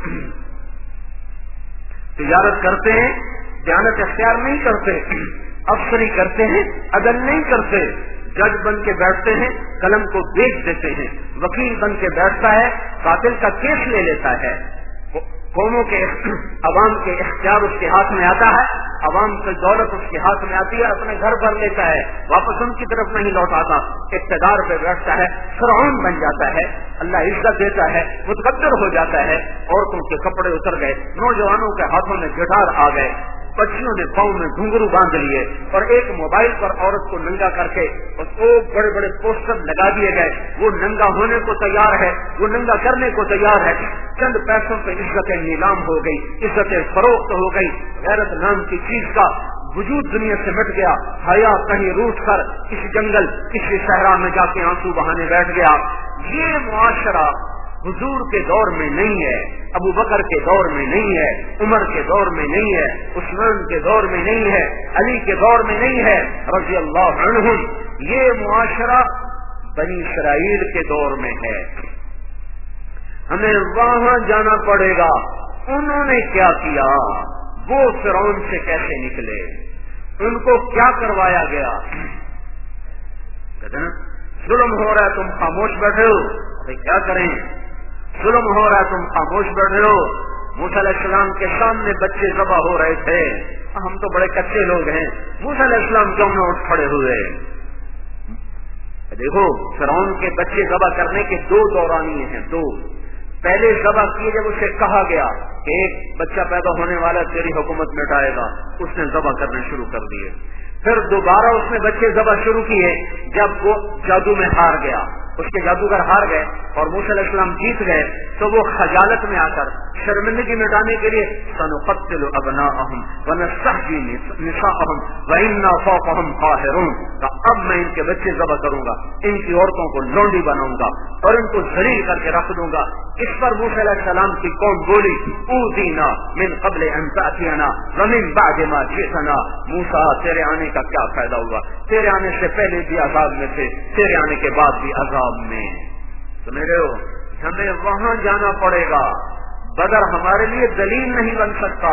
C: تجارت کرتے ہیں، دیانت اختیار نہیں کرتے، افسری کرتے ہیں، عدل نہیں کرتے، جج بن کے بیٹھتے ہیں، قلم کو بیچ دیتے ہیں، وکیل بن کے بیٹھتا ہے، قاتل کا کیس لے لیتا ہے، قوموں کے عوام کے اختیار اس کے ہاتھ میں آتا ہے، عوام کی دولت اس کے ہاتھ میں آتی ہے، اپنے گھر بھر لیتا ہے، واپس ان کی طرف نہیں لوٹاتا، اقتدار پہ بیٹھتا ہے، فرعون بن جاتا ہے، اللہ عزت دیتا ہے، متقدر ہو جاتا ہے، عورتوں کے کپڑے اتر گئے، نوجوانوں کے ہاتھوں میں گٹار آ گئے، بچیوں نے پاؤں میں گھنگرو باندھ لیے، اور ایک موبائل پر عورت کو ننگا کر کے اور وہ بڑے بڑے پوسٹر لگا دیے گئے، وہ ننگا ہونے کو تیار ہے، وہ ننگا کرنے کو تیار ہے، چند پیسوں پہ عزتیں نیلام ہو گئی، عزتیں فروخت ہو گئی، غیرت نام کی چیز کا وجود دنیا سے مٹ گیا، حیا کہیں روٹ کر کسی جنگل کسی صحرا میں جا کے آنسو بہانے بیٹھ گیا۔ یہ معاشرہ حضور کے دور میں نہیں ہے، ابو بکر کے دور میں نہیں ہے، عمر کے دور میں نہیں ہے، عثمان کے دور میں نہیں ہے، علی کے دور میں نہیں ہے رضی اللہ عنہم۔ یہ معاشرہ بنی اسرائیل کے دور میں ہے، ہمیں وہاں جانا پڑے گا انہوں نے کیا کیا، وہ فرعون سے کیسے نکلے، ان کو کیا کروایا گیا۔ کہتے ہیں ظلم ہو رہا ہے تم خاموش بیٹھے ہو، ابھی کیا کریں، ظلم ہو رہا ہے تم خاموش بیٹھے ہو۔ موسیٰ علیہ السلام کے سامنے بچے ذبح ہو رہے تھے، ہم تو بڑے کچے لوگ ہیں، موسیٰ علیہ السلام کیوں نہ اٹھ کھڑے ہوئے۔ دیکھو فرعون کے بچے ذبح کرنے کے دو دورانیے ہیں، دو۔ پہلے ذبح کیے جب اسے کہا گیا کہ ایک بچہ پیدا ہونے والا تیری حکومت مٹائے گا، اس نے ذبح کرنے شروع کر دیے۔ پھر دوبارہ اس نے بچے ذبح شروع کیے جب وہ جادو میں ہار گیا، اس کے جادوگر ہار گئے اور موسیٰ علیہ السلام جیت گئے، تو وہ خجالت میں آ کر شرمندگی مٹانے کے لیے سنقتل ابناءهم ونستحيي نساءهم وإنا فوقهم قاهرون، اب میں ان کے بچے ذبح کروں گا، ان کی عورتوں کو لونڈی بناؤں گا اور ان کو ذلیل کر کے رکھ دوں گا۔ اس پر موسیٰ علیہ السلام کی قوم بولی اوذینا من قبل ان تأتینا ومن بعد ما جئتنا، موسیٰ تیرے آنے کا کیا فائدہ ہوا، تیرے آنے سے پہلے بھی عذاب میں تھے، تیرے آنے کے بعد بھی عذاب میں۔ سمجھ رہے ہو، ہمیں وہاں جانا پڑے گا، بدر ہمارے لیے دلیل نہیں بن سکتا۔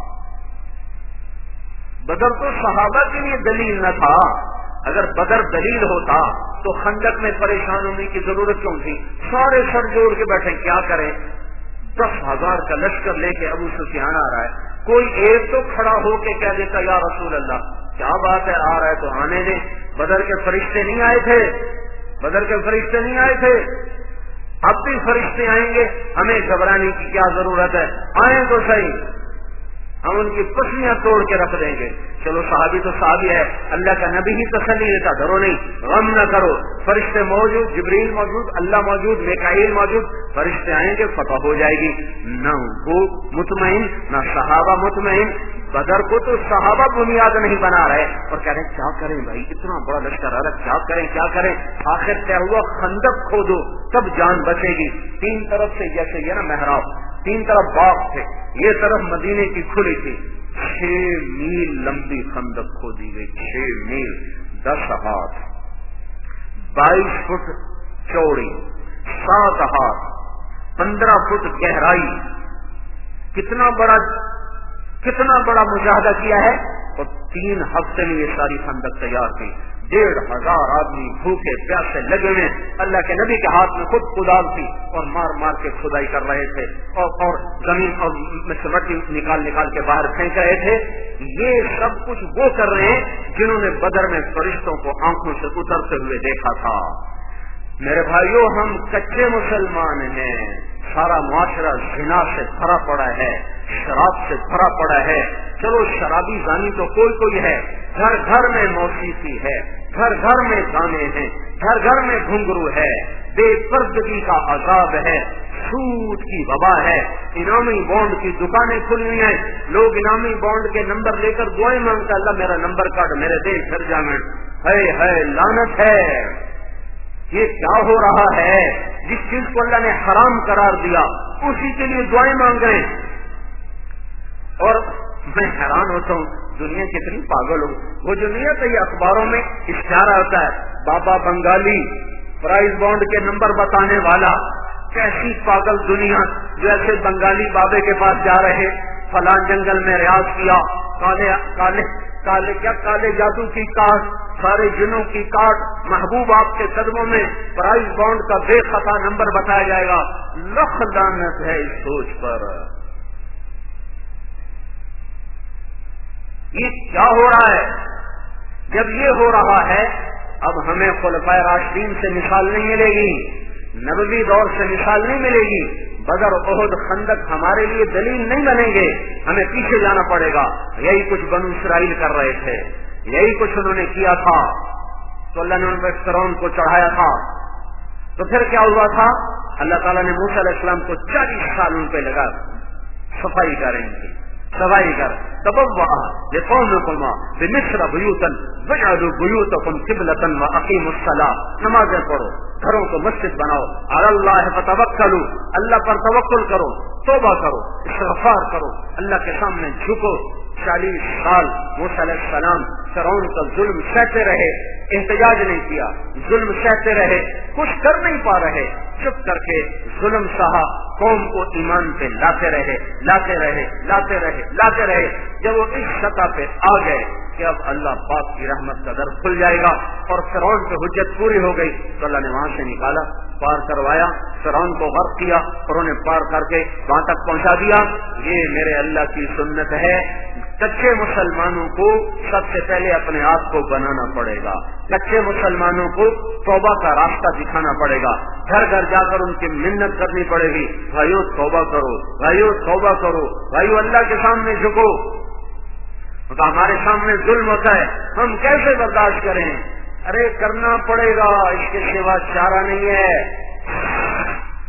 C: بدر تو صحابہ کے لیے دلیل نہ تھا، اگر بدر دلیل ہوتا تو خندق میں پریشان ہونے کی ضرورت کیوں تھی؟ سارے سر جوڑ کے بیٹھے کیا کریں، دس ہزار کا لشکر لے کے ابو سفیان آ رہا ہے، کوئی ایک تو کھڑا ہو کے کہہ دیتا یا رسول اللہ کیا بات ہے، آ رہا ہے تو آنے دیں، بدر کے فرشتے نہیں آئے تھے، بدر کے فرشتے نہیں آئے تھے، اب بھی فرشتے آئیں گے، ہمیں گھبرانے کی کیا ضرورت ہے، آئیں تو صحیح، ہم ان کی پسلیاں توڑ کے رکھ دیں گے۔ چلو صحابی تو صحابی ہے، اللہ کا نبی ہی تسلی دیتا، ڈرو نہیں، غم نہ کرو، فرشتے موجود، جبریل موجود، اللہ موجود، میکائیل موجود، فرشتے آئیں گے، فتح ہو جائے گی۔ نہ وہ مطمئن نہ صحابہ مطمئن، بدر کو تو صحابہ بنیاد نہیں بنا رہے اور کہہ رہے ہیں کیا کریں بھائی، اتنا بڑا لشکر آ رہا، کیا کریں کیا کریں، آخر کیا ہوا، خندق کھودو تب جان بچے گی۔ تین طرف سے جیسے یہ نا محراب، تین طرف باغ تھے، یہ طرف مدینے کی کھلی تھی، چھ میل لمبی خندق کھودی گئی، چھ میل، دس ہاتھ، بائیس فٹ چوڑی، سات ہاتھ، پندرہ فٹ گہرائی، کتنا بڑا کتنا بڑا مجاہدہ کیا ہے، اور تین ہفتے میں یہ ساری خندق تیار کی، ڈیڑھ ہزار آدمی بھوکے پیاسے لگے ہوئے، اللہ کے نبی کے ہاتھ میں خود کدال تھی اور مار مار کے کھدائی کر رہے تھے اور اور زمین اور سے مٹی نکال نکال کے باہر پھینک رہے تھے۔ یہ سب کچھ وہ کر رہے ہیں جنہوں نے بدر میں فرشتوں کو آنکھوں سے اترتے ہوئے دیکھا تھا۔ میرے بھائیوں، ہم کچے مسلمان ہیں، سارا معاشرہ زنا سے بھرا پڑا ہے، شراب سے بھرا پڑا ہے، چلو شرابی زانی تو کوئی کوئی ہے، گھر گھر میں موسیقی ہے، گھر گھر میں گانے ہیں، گھر گھر میں گھنگرو ہے، بے پردگی کا عذاب ہے، سود کی وبا ہے، انعامی بانڈ کی دکانیں کھلی ہیں، لوگ انعامی بانڈ کے نمبر لے کر دعائیں مانگتے، اللہ میرا نمبر کاٹ، میرے دیش گھر جامن، ہے ہے لعنت ہے۔ یہ کیا ہو رہا ہے؟ جس چیز کو اللہ نے حرام قرار دیا اسی کے لیے دعائیں مانگ رہے ہیں، اور میں حیران ہوتا ہوں دنیا کتنی پاگل ہو۔ وہ جو نہیں ہوتا یہ اخباروں میں اشارہ ہوتا ہے، بابا بنگالی پرائز بانڈ کے نمبر بتانے والا، کیسی پاگل دنیا، جو ایسے بنگالی بابے کے پاس جا رہے، فلاں جنگل میں ریاض کیا، کالے کالے کالے کیا کالے جادو کی کاٹ، سارے جنوں کی کاٹ، محبوب آپ کے قدموں میں پرائز بانڈ کا بے خطا نمبر بتایا جائے گا۔ لکھ لعنت ہے اس سوچ پر۔ یہ کیا ہو رہا ہے؟ جب یہ ہو رہا ہے اب ہمیں خلفائے راشدین سے مثال نہیں ملے گی، نبوی دور سے مثال نہیں ملے گی، بدر احد خندق ہمارے لیے دلیل نہیں بنیں گے، ہمیں پیچھے جانا پڑے گا۔ یہی کچھ بنو اسرائیل کر رہے تھے، یہی کچھ انہوں نے کیا تھا، تو اللہ نے ان پر فرعون کو چڑھایا تھا۔ تو پھر کیا ہوا تھا؟ اللہ تعالیٰ نے موسیٰ علیہ السلام کو چالیس سال ان پہ لگا صفائی کریں گے، صفائی کر تبوأ لقومکم بمصر بیوتا واجعلوا بیوتکم قبلۃ واقیموا الصلاۃ، نمازیں پڑھو، گھروں کو مسجد بناؤ، علی اللہ فتوکلوا، اللہ پر توکل کرو، توبہ کرو، استغفار کرو، اللہ کے سامنے جھکو۔ چالیس سال موسیٰ علیہ السلام فرعون کا ظلم سہتے رہے، احتجاج نہیں کیا، ظلم سہتے رہے، کچھ کر نہیں پا رہے، چپ کر کے ظلم سہا، قوم کو ایمان پہ لاتے رہے لاتے رہے لاتے رہے لاتے رہے جب وہ اس سطح پہ آ گئے کہ اب اللہ پاک کی رحمت کا در کھل جائے گا اور فرعون پہ حجت پوری ہو گئی، تو اللہ نے وہاں سے نکالا، پار کروایا، فرعون کو غرق کیا اور انہیں پار کر کے وہاں تک پہنچا دیا۔ یہ میرے اللہ کی سنت ہے۔ کچے مسلمانوں کو سب سے پہلے اپنے آپ کو بنانا پڑے گا، کچے مسلمانوں کو توبہ کا راستہ دکھانا پڑے گا، گھر گھر جا کر ان کی منت کرنی پڑے گی، بھائیو توبہ کرو، بھائیو توبہ کرو، بھائیو اللہ کے سامنے جھکو۔ تو ہمارے سامنے ظلم ہوتا ہے، ہم کیسے برداشت کریں؟ ارے کرنا پڑے گا، اس کے سوا چارہ نہیں ہے۔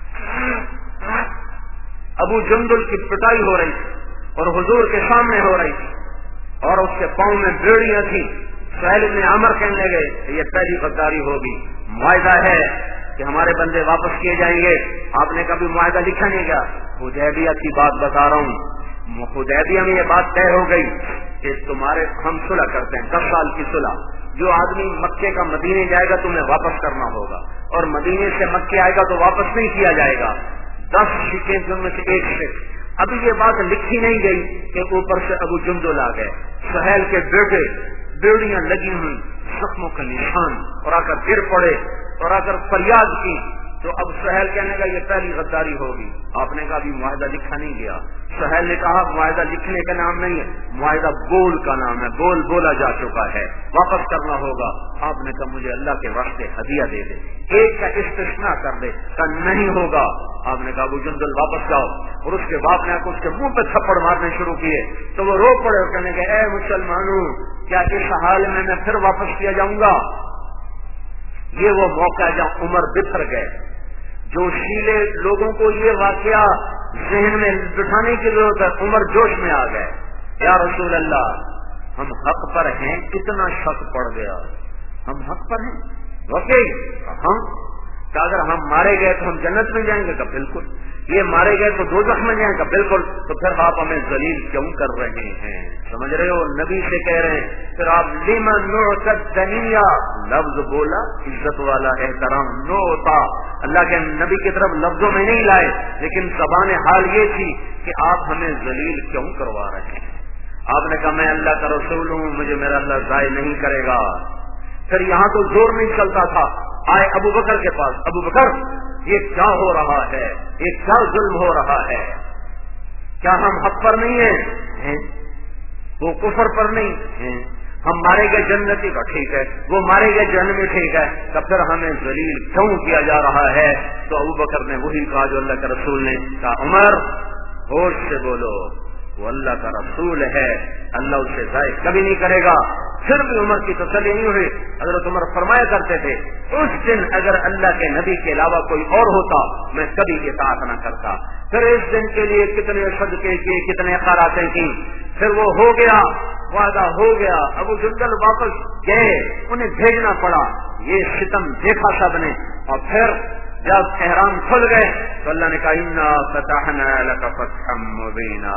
C: ابو جندل کی پٹائی ہو رہی تھی اور حضور کے سامنے ہو رہی تھی اور اس کے پاؤں میں بیڑیاں تھیں۔ سہیل بن عمر کہنے لگے یہ پہلی غداری ہوگی، معاہدہ ہے کہ ہمارے بندے واپس کیے جائیں گے۔ آپ نے کبھی معاہدہ لکھا نہیں گیا؟ حدیبیہ کی بات بتا رہا ہوں، حدیبیہ میں یہ بات طے ہو گئی کہ تمہارے ہم صلح کرتے ہیں، دس سال کی صلح، جو آدمی مکے کا مدینے جائے گا تمہیں واپس کرنا ہوگا، اور مدینے سے مکے آئے گا تو واپس نہیں کیا جائے گا، دس سکے جن میں سے ایک سکھ۔ ابھی یہ بات لکھی نہیں گئی کہ اوپر سے ابو جندل آ گئے، سہیل کے بیٹے، بیڑیاں لگی ہوئی، زخموں کا نشان، اور آ کر گر پڑے اور آ کر فریاد کی۔ تو اب سہیل کہنے کا یہ پہلی غداری ہوگی۔ آپ نے کہا ابھی معاہدہ لکھا نہیں گیا۔ سہیل نے کہا معاہدہ لکھنے کا نام نہیں ہے، معاہدہ بول کا نام ہے، بول بولا جا چکا ہے، واپس کرنا ہوگا۔ آپ نے کہا مجھے اللہ کے واسطے ہدیہ دے دے، ایک کا استثناء کر دے، کہ نہیں ہوگا۔ آپ نے کہا ابو جندل واپس جاؤ، اور اس کے باپ نے اس کے منہ پہ تھپڑ مارنے شروع کیے تو وہ رو پڑے اور کہنے کہ اے مسلمانوں، کیا اس حال میں میں پھر واپس کیا جاؤں گا؟ یہ وہ موقع ہے جہاں عمر بکھر گئے۔ جو شیلے لوگوں کو یہ واقعہ ذہن میں بٹھانے کی ضرورت ہے، عمر جوش میں آ گئے، یا رسول اللہ ہم حق پر ہیں، کتنا شک پڑ گیا، ہم حق پر ہیں واقعی؟ ہم کہ اگر ہم مارے گئے تو ہم جنت میں جائیں گے؟ کہ بالکل۔ یہ مارے گئے تو دوزخ میں جائیں گے؟ بالکل۔ تو پھر آپ ہمیں ذلیل کیوں کر رہے ہیں؟ سمجھ رہے ہو؟ نبی سے کہہ رہے ہیں، پھر آپ لمن نعتد دنیا، لفظ بولا عزت والا، احترام نو ہوتا، اللہ کے نبی کی طرف لفظوں میں نہیں لائے، لیکن زبان حال یہ تھی کہ آپ ہمیں ذلیل کیوں کروا رہے ہیں؟ آپ نے کہا میں اللہ کا رسول ہوں، مجھے میرا اللہ ضائع نہیں کرے گا۔ پھر یہاں تو زور نہیں چلتا تھا، آئے ابو بکر کے پاس، ابو بکر یہ کیا ہو رہا ہے، یہ کیا ظلم ہو رہا ہے، کیا ہم حق پر نہیں ہیں؟ وہ کفر پر نہیں ہیں، ہم مارے گئے جنتی کا ٹھیک ہے، وہ مارے گئے جہنمی ٹھیک ہے، تو پھر ہمیں ذلیل کیوں کیا جا رہا ہے؟ تو ابو بکر نے وہی کہا جو اللہ کے رسول نے کہا، عمر ہوش سے بولو، وہ اللہ کا رسول ہے، اللہ اسے ضائع کبھی نہیں کرے گا۔ پھر بھی عمر کی تسلی نہیں ہوئی۔ حضرت عمر فرمایا کرتے تھے اس دن اگر اللہ کے نبی کے علاوہ کوئی اور ہوتا میں کبھی اطاعت نہ کرتا۔ پھر اس دن کے لیے کتنے صدقے کیے، کتنے خیراتیں کی، پھر وہ ہو گیا، وعدہ ہو گیا، ابو جندل واپس گئے، انہیں بھیجنا پڑا، یہ ستم دیکھا سب نے، اور پھر جب احرام کھل گئے تو اللہ نے کہا انا فتحنا لک فتحا مبینا،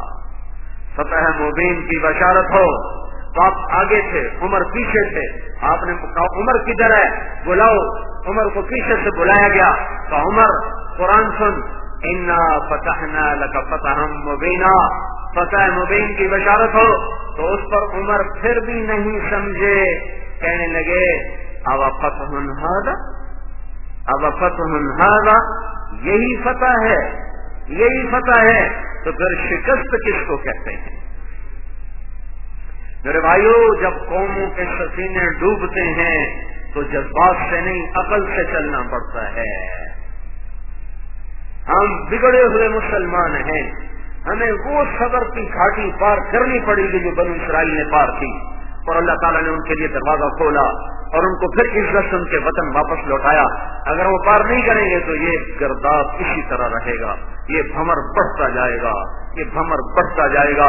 C: فتح مبین کی بشارت ہو۔ تو آپ آگے تھے، عمر پیچھے تھے، آپ نے کہا عمر کدھر ہے، بلاؤ۔ عمر کو پیچھے سے بلایا گیا تو عمر قرآن سن، انا فتحنا لک فتحا مبینا، فتح مبین کی بشارت ہو۔ تو اس پر عمر پھر بھی نہیں سمجھے، کہنے لگے او فتح ھذا، اب فتح ھذا، یہی فتح ہے، یہی فتح ہے، تو پھر شکست کس کو کہتے ہیں؟ میرے بھائیو، جب قوموں کے سفینے ڈوبتے ہیں تو جذبات سے نہیں عقل سے چلنا پڑتا ہے۔ ہم بگڑے ہوئے مسلمان ہیں، ہمیں وہ صبر کی گھاٹی پار کرنی پڑے گی جو بنو اسرائیل نے پار کی، اور اللہ تعالیٰ نے ان کے لیے دروازہ کھولا اور ان کو پھر عزت سے ان کے وطن واپس لوٹایا۔ اگر وہ پار نہیں کریں گے تو یہ گرداب اسی طرح رہے گا، یہ بھمر بڑھتا جائے گا، یہ بھمر بڑھتا جائے گا،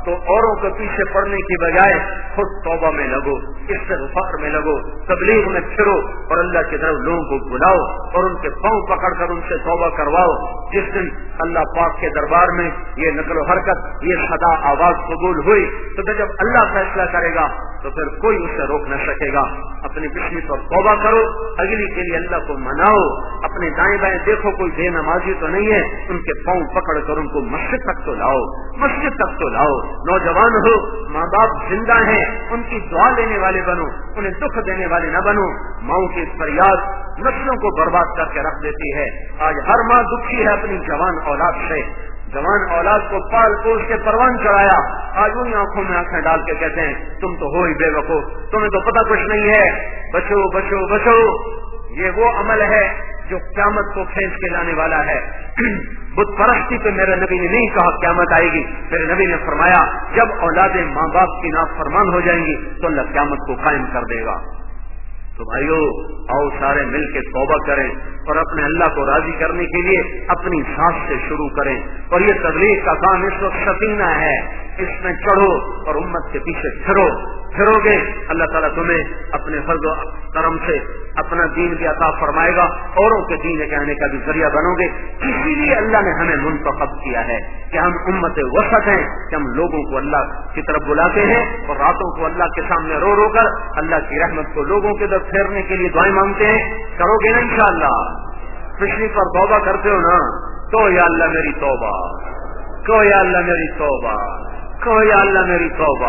C: تو اوروں کے پیچھے پڑنے کی بجائے خود توبہ میں لگو، استغفار میں لگو، تبلیغ میں پھرو اور اللہ کی طرف لوگوں کو بلاؤ اور ان کے پاؤں پکڑ کر ان سے توبہ کرواؤ۔ جس دن اللہ پاک کے دربار میں یہ نقل و حرکت، یہ صدا آواز قبول ہوئی تو جب اللہ فیصلہ کرے گا تو پھر کوئی اسے روک نہ سکے گا۔ اپنی پچھلی پر توبہ کرو، اگلی کے لیے اللہ کو مناؤ، اپنے دائیں بائیں دیکھو کوئی بے نمازی تو نہیں ہے، ان کے پاؤں پکڑ کر ان کو مسجد تک تو لاؤ، مسجد تک تو لاؤ۔ نوجوان ہو، ماں باپ زندہ ہیں، ان کی دعا لینے والے بنو، انہیں دکھ دینے والے نہ بنو۔ ماؤں کی فریاد نسلوں کو برباد کر کے رکھ دیتی ہے۔ آج ہر ماں دکھی ہے اپنی جوان اولاد سے، جوان اولاد کو پال پوس کے پروان چڑھایا، آج وہی آنکھوں میں آنکھیں ڈال کے کہتے ہیں تم تو ہو ہی بے وقوف، تمہیں تو پتہ کچھ نہیں ہے، بچو بچو بچو۔ یہ وہ عمل ہے جو قیامت کو کھینچ کے لانے والا ہے۔ بت پرستی پہ میرے نبی نے نہیں کہا قیامت آئے گی، میرے نبی نے فرمایا جب اولادیں ماں باپ کی نافرمان ہو جائیں گی تو اللہ قیامت کو قائم کر دے گا۔ تو بھائیو آؤ سارے مل کے توبہ کریں اور اپنے اللہ کو راضی کرنے کے لیے اپنی سانس سے شروع کریں۔ اور یہ تبلیغ کا کام اس وقت سفینہ ہے، اس میں چڑھو اور امت کے پیچھے پھرو پھرو گے، اللہ تعالیٰ تمہیں اپنے فضل و کرم سے اپنا دین بھی عطا فرمائے گا، اوروں کے دین کہنے کا بھی ذریعہ بنو گے۔ اسی لیے اللہ نے ہمیں منتخب کیا ہے کہ ہم امت وسط ہیں، کہ ہم لوگوں کو اللہ کی طرف بلاتے ہیں اور راتوں کو اللہ کے سامنے رو رو کر اللہ کی رحمت کو لوگوں کے در پھیرنے کے لیے دعائیں مانگتے ہیں۔ کرو گے نا انشاءاللہ؟ پچھلی پر توبہ کرتے ہو نا؟ تو یا اللہ میری توبہ، کو یا اللہ میری توبہ، کو یا اللہ میری توبہ۔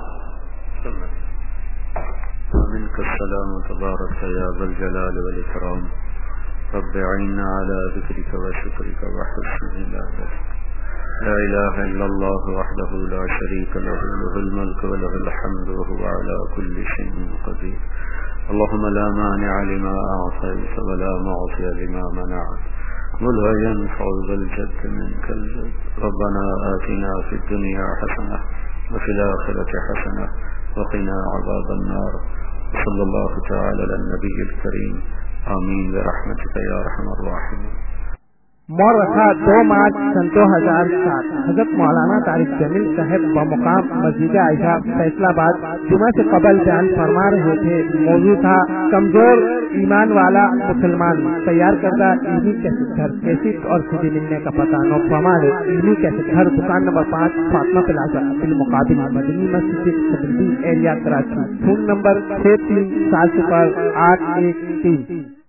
B: منك السلام تبارك يا ذا الجلال والإكرام، رب عنا على ذكرك وشكرك وحسن عبادتك، لا إله إلا الله وحده لا شريك له، له الملك وله الحمد وهو على كل شيء قدير، اللهم لا مانع لما أعطيت ولا معطي لما منعت ولا ينفع ذا الجد منك الجد، ربنا آتنا في الدنيا حسنة وفي الآخرة حسنة وقنا عذاب النار، صلی اللہ تعالی علی النبی الکریم، آمین برحمتک یا ارحم الراحمین۔
A: مورخہ دو مارچ سن دو ہزار سات حضرت مولانا طارق جمیل صاحب بمقام مسجد عائشہ فیصلہ آباد جمعہ سے قبل بیان فرما رہے تھے۔ موضوع تھا کمزور ایمان والا مسلمان، تیار کردہ علمی کیسٹ گھر، کیسٹ اور سی ڈی ملنے کا پتہ نو فرمائے علمی کیسٹ گھر، دکان نمبر پانچ، فاطمہ پلازا بالمقابل Madni Masjid Sadruddin area Karachi, phone number چھ تین سات صفر آٹھ ایک تین۔